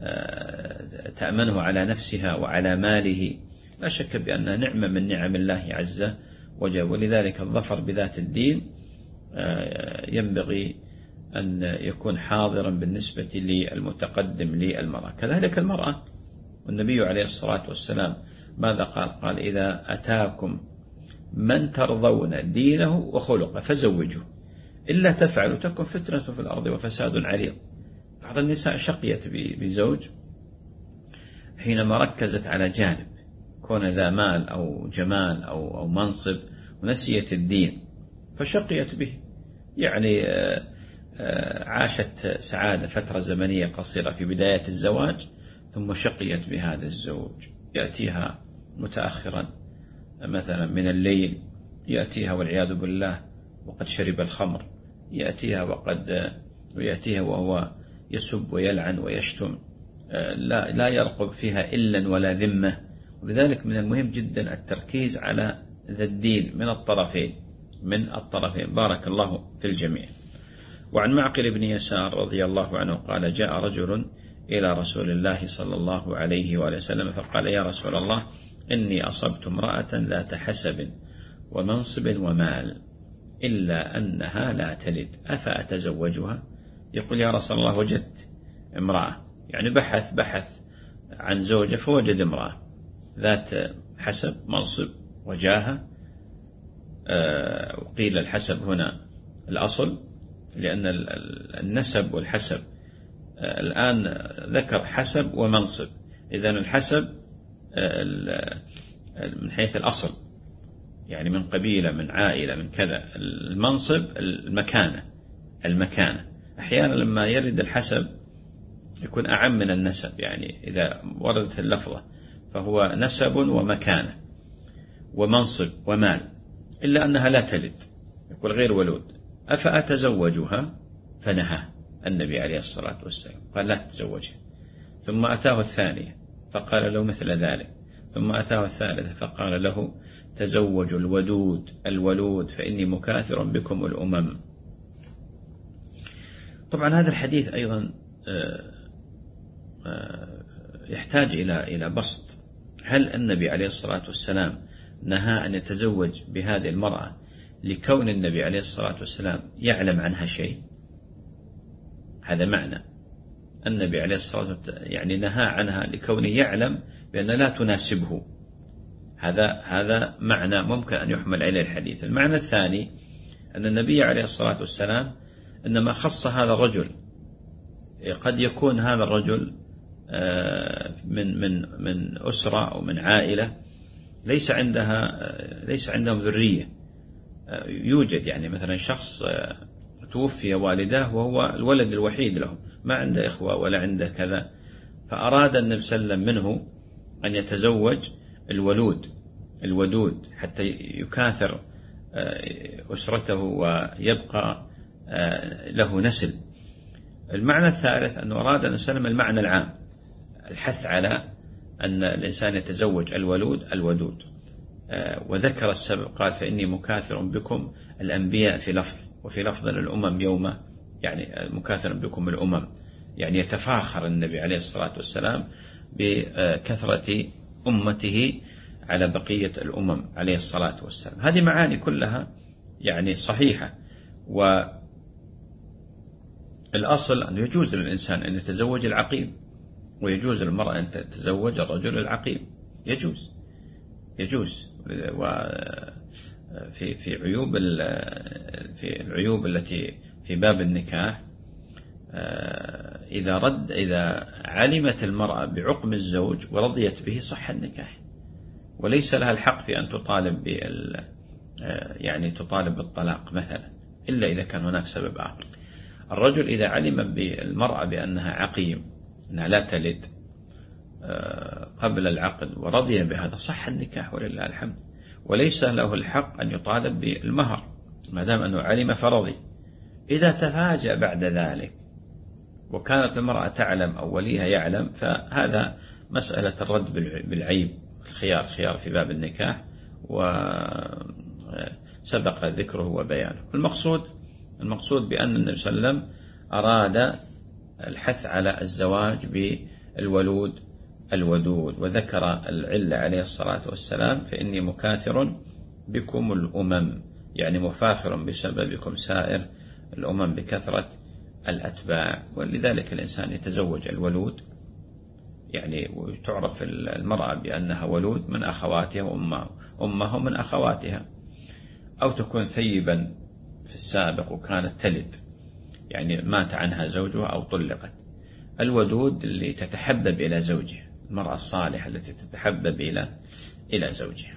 Speaker 2: تأمنه على نفسها وعلى ماله، لا شك بأنها نعمة من نعم الله عز وجل. ولذلك الظفر بذات الدين ينبغي أن يكون حاضرا بالنسبة للمتقدم للمرأة. كذلك المرأة، والنبي عليه الصلاة والسلام ماذا قال؟ قال إذا أتاكم من ترضون دينه وخلقه فزوجوه، إلا تفعلوا تكن فتنة في الأرض وفساد عريض. بعض النساء شقيت بزوج حينما ركزت على جانب كون ذا مال أو جمال أو منصب، ونسيت الدين فشقيت به. يعني عاشت سعادة فترة زمنية قصيرة في بداية الزواج، ثم شقيت بهذا الزوج. يأتيها متأخرا مثلا من الليل، يأتيها والعياذ بالله وقد شرب الخمر، يأتيها وهو يسب ويلعن ويشتم، لا يرقب فيها إلا ولا ذمة. ولذلك من المهم جدا التركيز على ذا الدين من الطرفين. بارك الله في الجميع. وعن معقل بن يسار رضي الله عنه قال جاء رجل إلى رسول الله صلى الله عليه وآله وسلم فقال يا رسول الله إني أصبت امرأة ذات حسب ومنصب ومال إلا أنها لا تلد أفأتزوجها؟ يقول يا رسول الله وجدت امرأة، يعني بحث عن زوجة فوجد امرأة ذات حسب منصب وجاهة. وقيل الحسب هنا الأصل، لأن النسب والحسب الآن ذكر حسب ومنصب، إذن الحسب من حيث الأصل، يعني من قبيلة من عائلة من كذا. المنصب المكانة. أحيانا لما يرد الحسب يكون أعم من النسب، يعني إذا وردت اللفظة فهو نسب ومكانة ومنصب ومال، إلا أنها لا تلد، يقول غير ولود. أفأتزوجها؟ فنهى النبي عليه الصلاة والسلام قال لا تتزوجها. ثم أتاه الثانية فقال له مثل ذلك، ثم أتاه الثالثة فقال له تزوجوا الولود فإني مكاثر بكم الأمم. طبعا هذا الحديث أيضا يحتاج إلى بسط. هل النبي عليه الصلاة والسلام نهى أن يتزوج بهذه المرأة لكون النبي عليه الصلاة والسلام يعلم عنها شيء؟ هذا معنى النبي عليه الصلاة والسلام، يعني نهى عنها لكونه يعلم بأن لا تناسبه. هذا معنى ممكن أن يحمل عليه الحديث. المعنى الثاني أن النبي عليه الصلاة والسلام إنما خص هذا الرجل، قد يكون هذا الرجل من أسرة أو من عائلة ليس عندهم ذرية. يوجد يعني مثلا شخص توفي والداه وهو الولد الوحيد له، ما عنده إخوة ولا عنده كذا، فأراد النبي صلى الله عليه وسلم منه أن يتزوج الودود حتى يكاثر أسرته ويبقى له نسل. المعنى الثالث أنه أراد أن يسلم المعنى العام، الحث على أن الإنسان يتزوج الودود، وذكر السبب، قال فإني مكاثر بكم الأنبياء في لفظ، وفي لفظ الأمم يوم، يعني مكاثر بكم الأمم، يعني يتفاخر النبي عليه الصلاة والسلام بكثرة أمته على بقية الأمم عليه الصلاة والسلام. هذه معاني كلها يعني صحيحة. والأصل أنه يجوز للإنسان أن يتزوج العقيم، ويجوز للمرأة أن تتزوج الرجل العقيم، يجوز. في العيوب التي في باب النكاح، إذا علمت المرأة بعقم الزوج ورضيت به صح النكاح، وليس لها الحق في أن تطالب بالطلاق مثلا، إلا إذا كان هناك سبب آخر. الرجل إذا علم بالمرأة بأنها عقيم، أنها لا تلد قبل العقد، ورضي بهذا صح النكاح ولله الحمد، وليس له الحق أن يطالب بالمهر ما دام أنه علم فرضي. إذا تفاجأ بعد ذلك وكانت المرأة تعلم أو وليها يعلم، فهذا مسألة الرد بالعيب، الخيار في باب النكاح، وسبق ذكره وبيانه. المقصود بأن النبي صلى الله عليه وسلم أراد الحث على الزواج بالولود الودود، وذكر العلة عليه الصلاة والسلام فإني مكاثر بكم الأمم، يعني مفاخر بسببكم سائر الأمم بكثرة الأتباع. ولذلك الإنسان يتزوج الولود، يعني وتعرف المرأة بأنها ولود من أخواتها وأمها من أخواتها، أو تكون ثيبا في السابق وكانت تلد، يعني مات عنها زوجها أو طلقت. الودود اللي تتحبب إلى زوجها، المرأة الصالحة التي تتحبب إلى زوجها.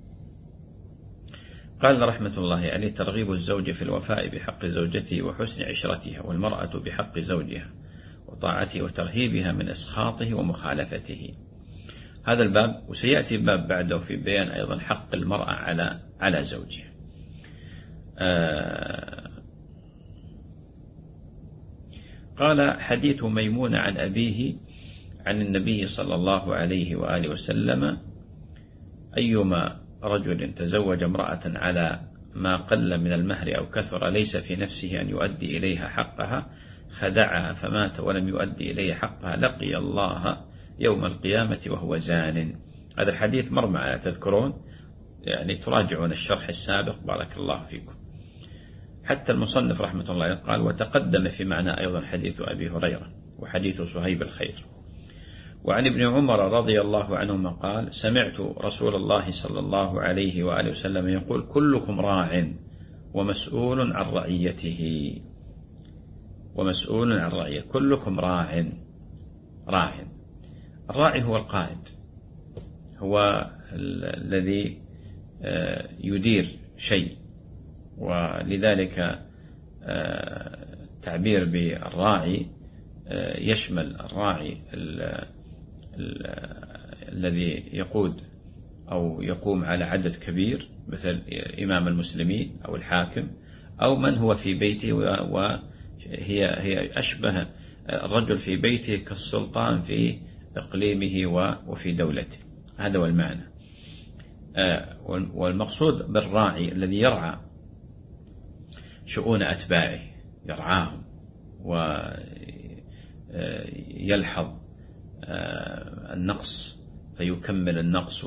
Speaker 2: قال رحمة الله عليه: ترغيب الزوج في الوفاء بحق زوجته وحسن عشرتها، والمرأة بحق زوجها وطاعته وترهيبها من إسخاطه ومخالفته. هذا الباب، وسيأتي باب بعده في بيان أيضا حق المرأة على زوجها. قال: حديث ميمون عن أبيه عن النبي صلى الله عليه وآله وسلم: أيما رجل تزوج امرأة على ما قل من المهر أو كثر ليس في نفسه أن يؤدي إليها حقها، خدعها فمات ولم يؤدي إليها حقها، لقي الله يوم القيامة وهو زان. هذا الحديث مر معنا، تذكرون، يعني تراجعون الشرح السابق بارك الله فيكم. حتى المصنف رحمة الله قال: وتقدم في معنى أيضا حديث أبي هريرة وحديث صهيب الخير. وعن ابن عمر رضي الله عنهما قال: سمعت رسول الله صلى الله عليه وآله وسلم يقول: كلكم راع ومسؤول عن رعيته. كلكم راع. الراعي هو القائد، هو الذي يدير شيء، ولذلك تعبير بالراعي يشمل الراعي الذي يقود أو يقوم على عدد كبير مثل إمام المسلمين أو الحاكم، أو من هو في بيته، وهي أشبه الرجل في بيته كالسلطان في إقليمه وفي دولته. هذا هو المعنى. والمقصود بالراعي الذي يرعى شؤون أتباعه، يرعاهم ويلحظ النقص فيكمل النقص،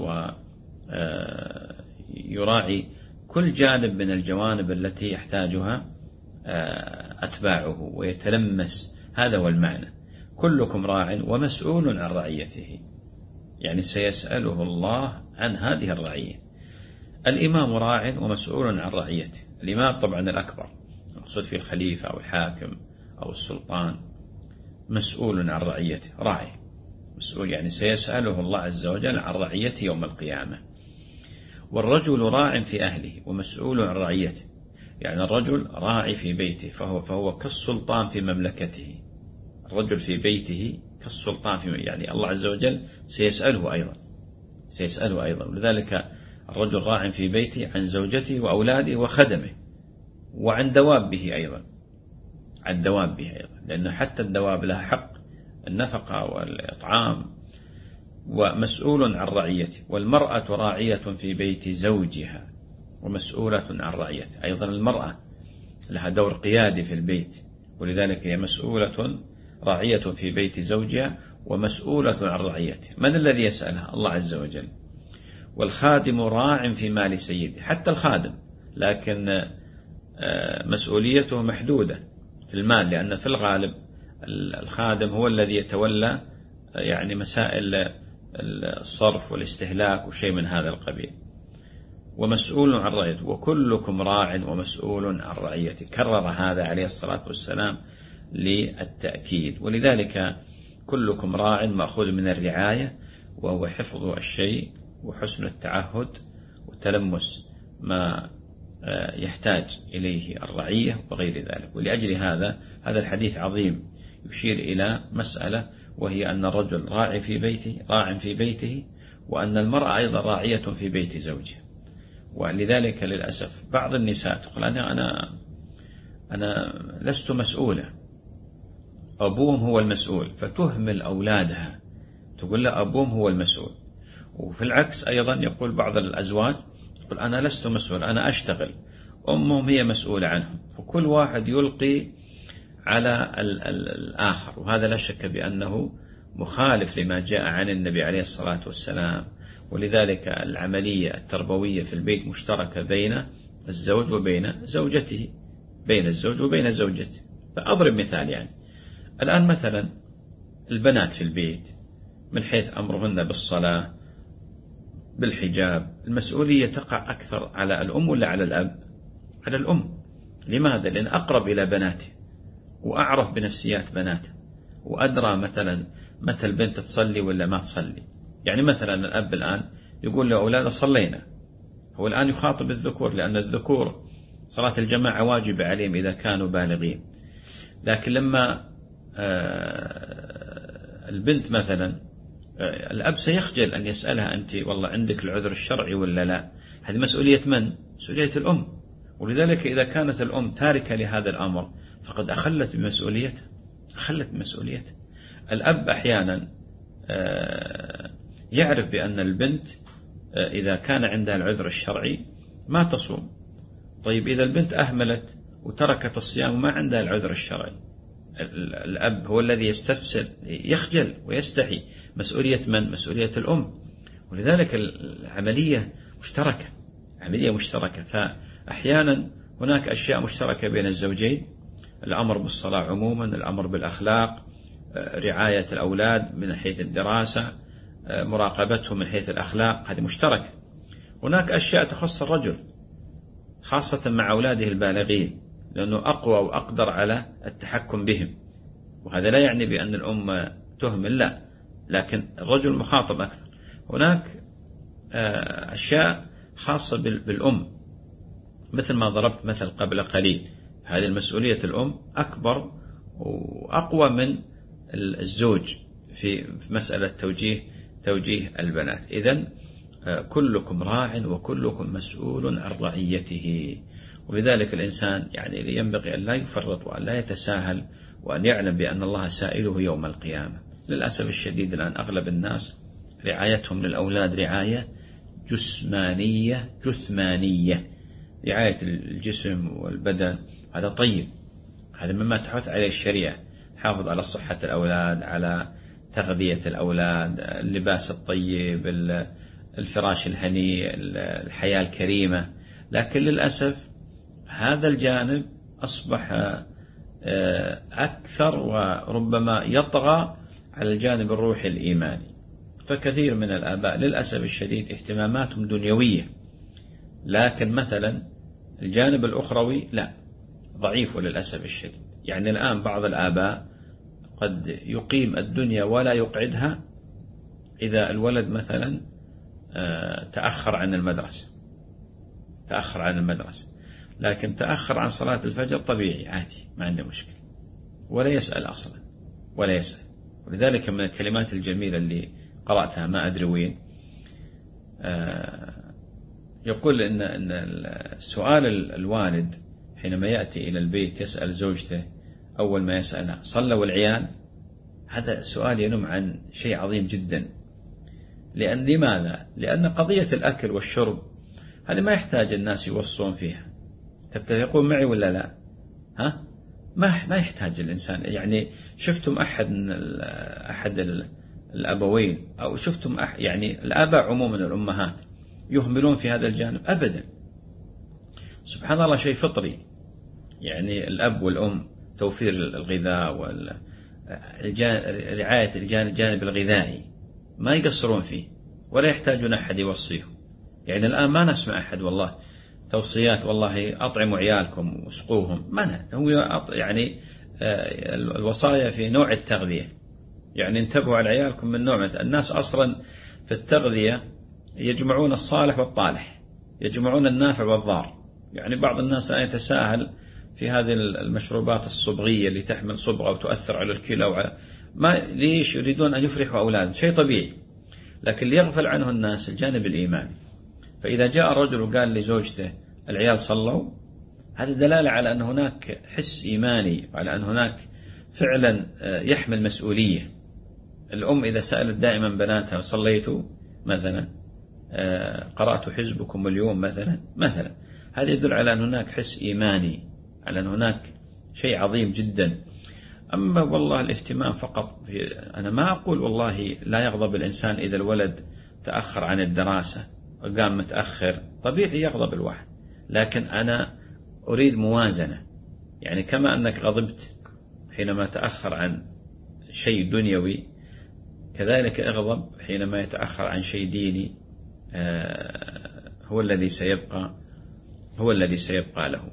Speaker 2: ويراعي كل جانب من الجوانب التي يحتاجها أتباعه ويتلمس. هذا هو المعنى. كلكم راع ومسؤول عن رعيته، يعني سيسأله الله عن هذه الرعية. الإمام راع ومسؤول عن رعيته. الإمام طبعا الأكبر، مقصود فيه الخليفة أو الحاكم أو السلطان، مسؤول عن رعيته، راعي مسؤول، يعني سيسأله الله عز وجل عن رعيته يوم القيامة. والرجل راع في أهله ومسؤول عن رعيته، يعني الرجل راعي في بيته فهو كالسلطان في مملكته. الرجل في بيته كالسلطان يعني الله عز وجل سيسأله أيضا. ولذلك الرجل راع في بيته عن زوجته وأولاده وخدمه وعن دوابه أيضا. على الدواب أيضا، لأنه حتى الدواب لها حق النفقة والإطعام، ومسؤول عن رعيته. والمرأة راعية في بيت زوجها ومسؤولة عن رعيته. أيضا المرأة لها دور قيادي في البيت، ولذلك هي مسؤولة راعية في بيت زوجها ومسؤولة عن رعيته. من الذي يسألها؟ الله عز وجل. والخادم راع في مال سيده، حتى الخادم، لكن مسؤوليته محدودة في المال، لأن في الغالب الخادم هو الذي يتولى يعني مسائل الصرف والاستهلاك وشيء من هذا القبيل. ومسؤول عن رعيته، وكلكم راع ومسؤول عن رعيته. كرر هذا عليه الصلاة والسلام للتأكيد. ولذلك كلكم راع مأخوذ من الرعاية، وهو حفظ الشيء وحسن التعهد وتلمس ما يحتاج إليه الرعية وغير ذلك. ولأجل هذا الحديث عظيم يشير إلى مسألة، وهي أن الرجل راع في بيته، وأن المرأة أيضا راعية في بيت زوجها. ولذلك للأسف بعض النساء تقول أنا لست مسؤولة، أبوهم هو المسؤول، فتهمل أولادها، تقول لا أبوهم هو المسؤول. وفي العكس أيضا يقول بعض الأزواج يقول أنا لست مسؤول، أنا أشتغل، أمهم هي مسؤولة عنهم. فكل واحد يلقي على الآخر، وهذا لا شك بأنه مخالف لما جاء عن النبي عليه الصلاة والسلام. ولذلك العملية التربوية في البيت مشتركة بين الزوج وبين زوجته، بين الزوج وبين زوجته. فأضرب مثال، يعني الآن مثلا البنات في البيت من حيث أمرهن بالصلاة بالحجاب، المسؤولية تقع أكثر على الأم ولا على الأب؟ على الأم. لماذا؟ لأن أقرب إلى بناته وأعرف بنفسيات بناته، وأدرى مثلا متى البنت تصلي ولا ما تصلي. يعني مثلا الأب الآن يقول لأولاده صلينا، هو الآن يخاطب الذكور، لأن الذكور صلاة الجماعة واجبة عليهم إذا كانوا بالغين. لكن لما البنت مثلا الأب سيخجل أن يسألها أنت والله عندك العذر الشرعي ولا لا. هذه مسؤولية من؟ مسؤولية الأم. ولذلك إذا كانت الأم تاركة لهذا الأمر فقد أخلت بمسؤوليتها. الأب أحيانا يعرف بأن البنت إذا كان عندها العذر الشرعي ما تصوم. طيب إذا البنت أهملت وتركت الصيام وما عندها العذر الشرعي، الأب هو الذي يستفسر، يخجل ويستحي. مسؤولية من؟ مسؤولية الأم. ولذلك العملية مشتركة. فأحيانا هناك أشياء مشتركة بين الزوجين، الأمر بالصلاة عموما، الأمر بالأخلاق، رعاية الأولاد من حيث الدراسة، مراقبتهم من حيث الأخلاق، هذه مشتركة. هناك أشياء تخص الرجل خاصة مع أولاده البالغين، لأنه أقوى وأقدر على التحكم بهم. وهذا لا يعني بأن الأم تهمل، لا، لكن الرجل مخاطب أكثر. هناك أشياء خاصة بالأم، مثل ما ضربت مثل قبل قليل، هذه المسؤولية الأم أكبر وأقوى من الزوج في مسألة توجيه البنات. إذن كلكم راع وكلكم مسؤول عن رعيته. ولذلك الإنسان يعني ينبغي أن لا يفرط وأن لا يتساهل، وأن يعلم بأن الله سائله يوم القيامة. للأسف الشديد الآن أغلب الناس رعايتهم للأولاد رعاية جثمانية، رعاية الجسم والبدن. هذا طيب، هذا مما تحث عليه الشريعة، حافظ على صحة الأولاد، على تغذية الأولاد، اللباس الطيب، الفراش الهنيء، الحياة الكريمة. لكن للأسف هذا الجانب أصبح أكثر، وربما يطغى على الجانب الروحي الإيماني. فكثير من الآباء للأسف الشديد اهتماماتهم دنيوية، لكن مثلا الجانب الأخروي لا، ضعيف للأسف الشديد. يعني الآن بعض الآباء قد يقيم الدنيا ولا يقعدها إذا الولد مثلا تأخر عن المدرسة، لكن تأخر عن صلاة الفجر طبيعي عادي، ما عنده مشكلة، ولا يسأل أصلا، ولا يسأل. ولذلك من الكلمات الجميلة اللي قرأتها ما أدري وين، يقول إن سؤال الوالد حينما يأتي إلى البيت يسأل زوجته أول ما يسألها صلوا العيال؟ هذا سؤال ينم عن شيء عظيم جدا. لماذا؟ لأن قضية الأكل والشرب هذه ما يحتاج الناس يوصون فيها. تتفقون معي ولا لا؟ ها؟ ما يحتاج الإنسان. يعني شفتم أحد الأبوين أو شفتم يعني الآباء عموما الأمهات يهملون في هذا الجانب؟ أبدا. سبحان الله، شيء فطري. يعني الأب والأم توفير الغذاء رعاية الجانب الغذائي ما يقصرون فيه ولا يحتاجون أحد يوصيهم. يعني الآن ما نسمع أحد والله توصيات والله أطعموا عيالكم واسقوهم، هو يعني الوصايا في نوع التغذية. يعني انتبهوا على عيالكم من نوع. الناس أصلا في التغذية يجمعون الصالح والطالح، يجمعون النافع والضار. يعني بعض الناس لا يتساهل في هذه المشروبات الصبغية اللي تحمل صبغة وتؤثر على الكلى ليش يريدون أن يفرحوا أولادهم؟ شيء طبيعي. لكن ليغفل عنه الناس الجانب الإيماني. فإذا جاء الرجل وقال لزوجته العيال صلوا، هذا دلالة على أن هناك حس إيماني وعلى أن هناك فعلا يحمل مسؤولية. الأم إذا سألت دائما بناتها صليتوا مثلا، قرأت حزبكم اليوم مثلا، هذا يدل على أن هناك حس إيماني، على أن هناك شيء عظيم جدا. أما والله الاهتمام فقط أنا ما أقول والله لا يغضب الإنسان إذا الولد تأخر عن الدراسة وقام متأخر، طبيعي يغضب الواحد، لكن أنا أريد موازنة. يعني كما أنك غضبت حينما تأخر عن شيء دنيوي، كذلك اغضب حينما يتأخر عن شيء ديني، هو الذي سيبقى له.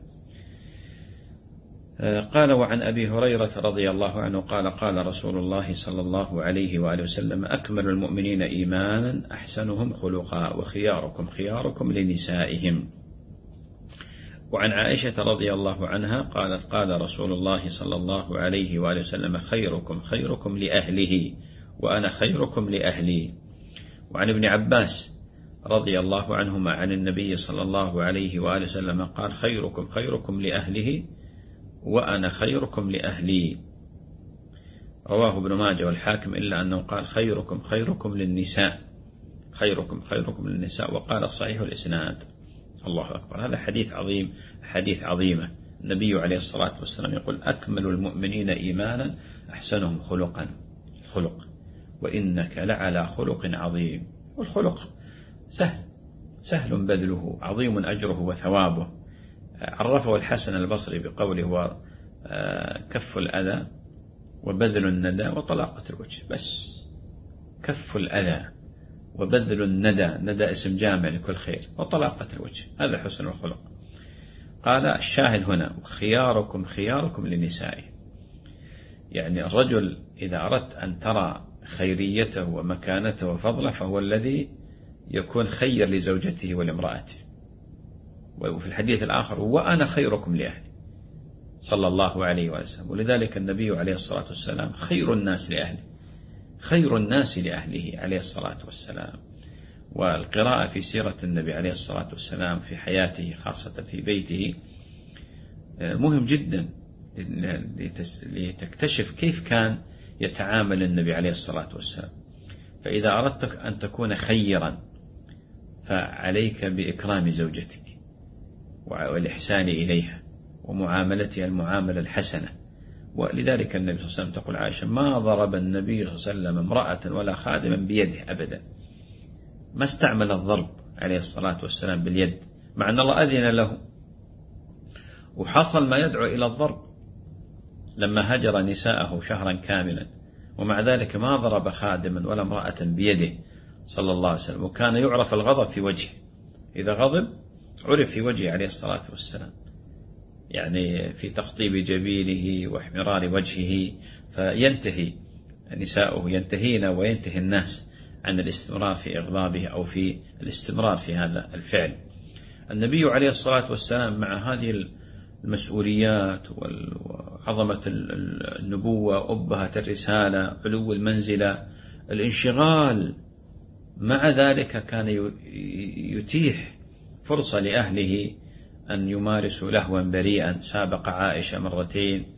Speaker 2: قال: وعن أبي هريرة رضي الله عنه قال: قال رسول الله صلى الله عليه وآله وسلم: أكمل المؤمنين إيمانا أحسنهم خلقا وخياركم خياركم لنسائهم. وعن عائشة رضي الله عنها قالت: قال رسول الله صلى الله عليه وآله وسلم: خيركم خيركم لأهله وأنا خيركم لأهلي. وعن ابن عباس رضي الله عنهما عن النبي صلى الله عليه وآله وسلم قال: خيركم خيركم لأهله وأنا خيركم لأهلي. رواه ابن ماجه والحاكم، إلا أنه قال: خيركم خيركم للنساء، خيركم خيركم للنساء، وقال: صحيح الإسناد. الله أكبر، هذا حديث عظيم، حديث عظيمة. النبي عليه الصلاة والسلام يقول: أكمل المؤمنين إيمانا أحسنهم خلقا، الخلق، وإنك لعلى خلق عظيم. والخلق سهل بذله، عظيم أجره وثوابه. عرفه الحسن البصري بقوله: هو كف الأذى وبذل الندى وطلاقة الوجه. بس كف الأذى وبذل ندى اسم جامع لكل خير، وطلاقة الوجه، هذا حسن الخلق. قال الشاهد هنا: خياركم خياركم لنسائه. يعني الرجل إذا أردت أن ترى خيريته ومكانته وفضله فهو الذي يكون خير لزوجته ولامرأته. وفي الحديث الآخر: وأنا خيركم لأهلي، صلى الله عليه وسلم. ولذلك النبي عليه الصلاة والسلام خير الناس لأهله، خير الناس لأهله عليه الصلاة والسلام. والقراءة في سيرة النبي عليه الصلاة والسلام في حياته، خاصة في بيته، مهم جدا لتكتشف كيف كان يتعامل النبي عليه الصلاة والسلام. فإذا أردت أن تكون خيرا فعليك بإكرام زوجتك والإحسان إليها ومعاملتها المعاملة الحسنة. ولذلك النبي صلى الله عليه وسلم تقول عائشة: ما ضرب النبي صلى الله عليه وسلم امرأة ولا خادما بيده أبدا. ما استعمل الضرب عليه الصلاة والسلام باليد، مع أن الله أذن له، وحصل ما يدعو إلى الضرب لما هجر نساءه شهرا كاملا، ومع ذلك ما ضرب خادما ولا امرأة بيده صلى الله عليه وسلم. وكان يعرف الغضب في وجهه، إذا غضب عرف في وجهه عليه الصلاة والسلام، يعني في تخطيب جبينه واحمرار وجهه، فينتهي نساؤه ينتهين وينتهي الناس عن الاستمرار في إغضابه أو في الاستمرار في هذا الفعل. النبي عليه الصلاة والسلام مع هذه المسؤوليات وعظمة النبوة، أبهة الرسالة، علو المنزلة، الانشغال، مع ذلك كان يتيح فرصة لأهله أن يمارسوا لهوا بريئا. سابق عائشة مرتين،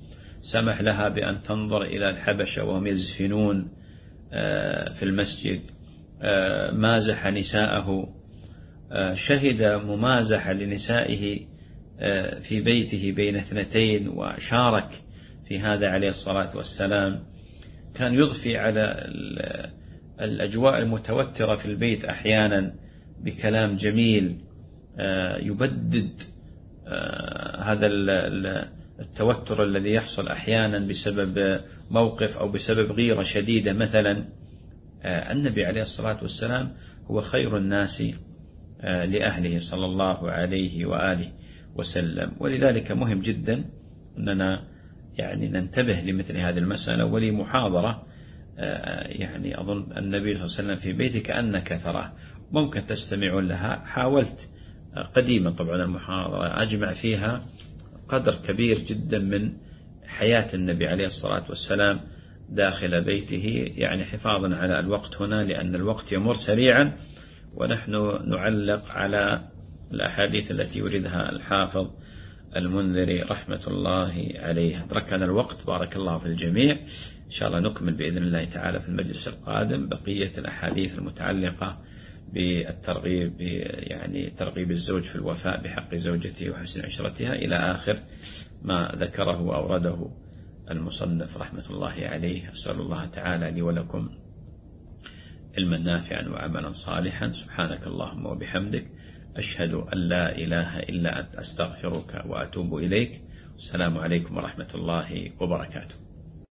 Speaker 2: سمح لها بأن تنظر إلى الحبشة وهم يزفنون في المسجد، مازح نساءه، شهد ممازحة لنسائه في بيته بين اثنتين وشارك في هذا عليه الصلاة والسلام. كان يضفي على الأجواء المتوترة في البيت أحيانا بكلام جميل يبدد هذا التوتر الذي يحصل أحيانا بسبب موقف أو بسبب غيرة شديدة مثلا. النبي عليه الصلاة والسلام هو خير الناس لأهله صلى الله عليه وآله وسلم. ولذلك مهم جدا أننا يعني ننتبه لمثل هذه المسألة. ولي محاضرة يعني أظن النبي صلى الله عليه وسلم في بيته كأنك تراه، ممكن تستمعون لها. حاولت قديما طبعا المحاضرة أجمع فيها قدر كبير جدا من حياة النبي عليه الصلاة والسلام داخل بيته، يعني حفاظا على الوقت هنا لأن الوقت يمر سريعا، ونحن نعلق على الأحاديث التي يريدها الحافظ المنذري رحمة الله عليه. أدركنا الوقت، بارك الله في الجميع. إن شاء الله نكمل بإذن الله تعالى في المجلس القادم بقية الأحاديث المتعلقة بالترغيب، يعني ترغيب الزوج في الوفاء بحق زوجته وحسن عشرتها إلى آخر ما ذكره وأورده المصنف رحمة الله عليه. أسأل الله تعالى لي ولكم علما نافعا وعملا صالحا. سبحانك اللهم وبحمدك، أشهد أن لا إله إلا أنت، أستغفرك وأتوب إليك. السلام عليكم ورحمة الله وبركاته.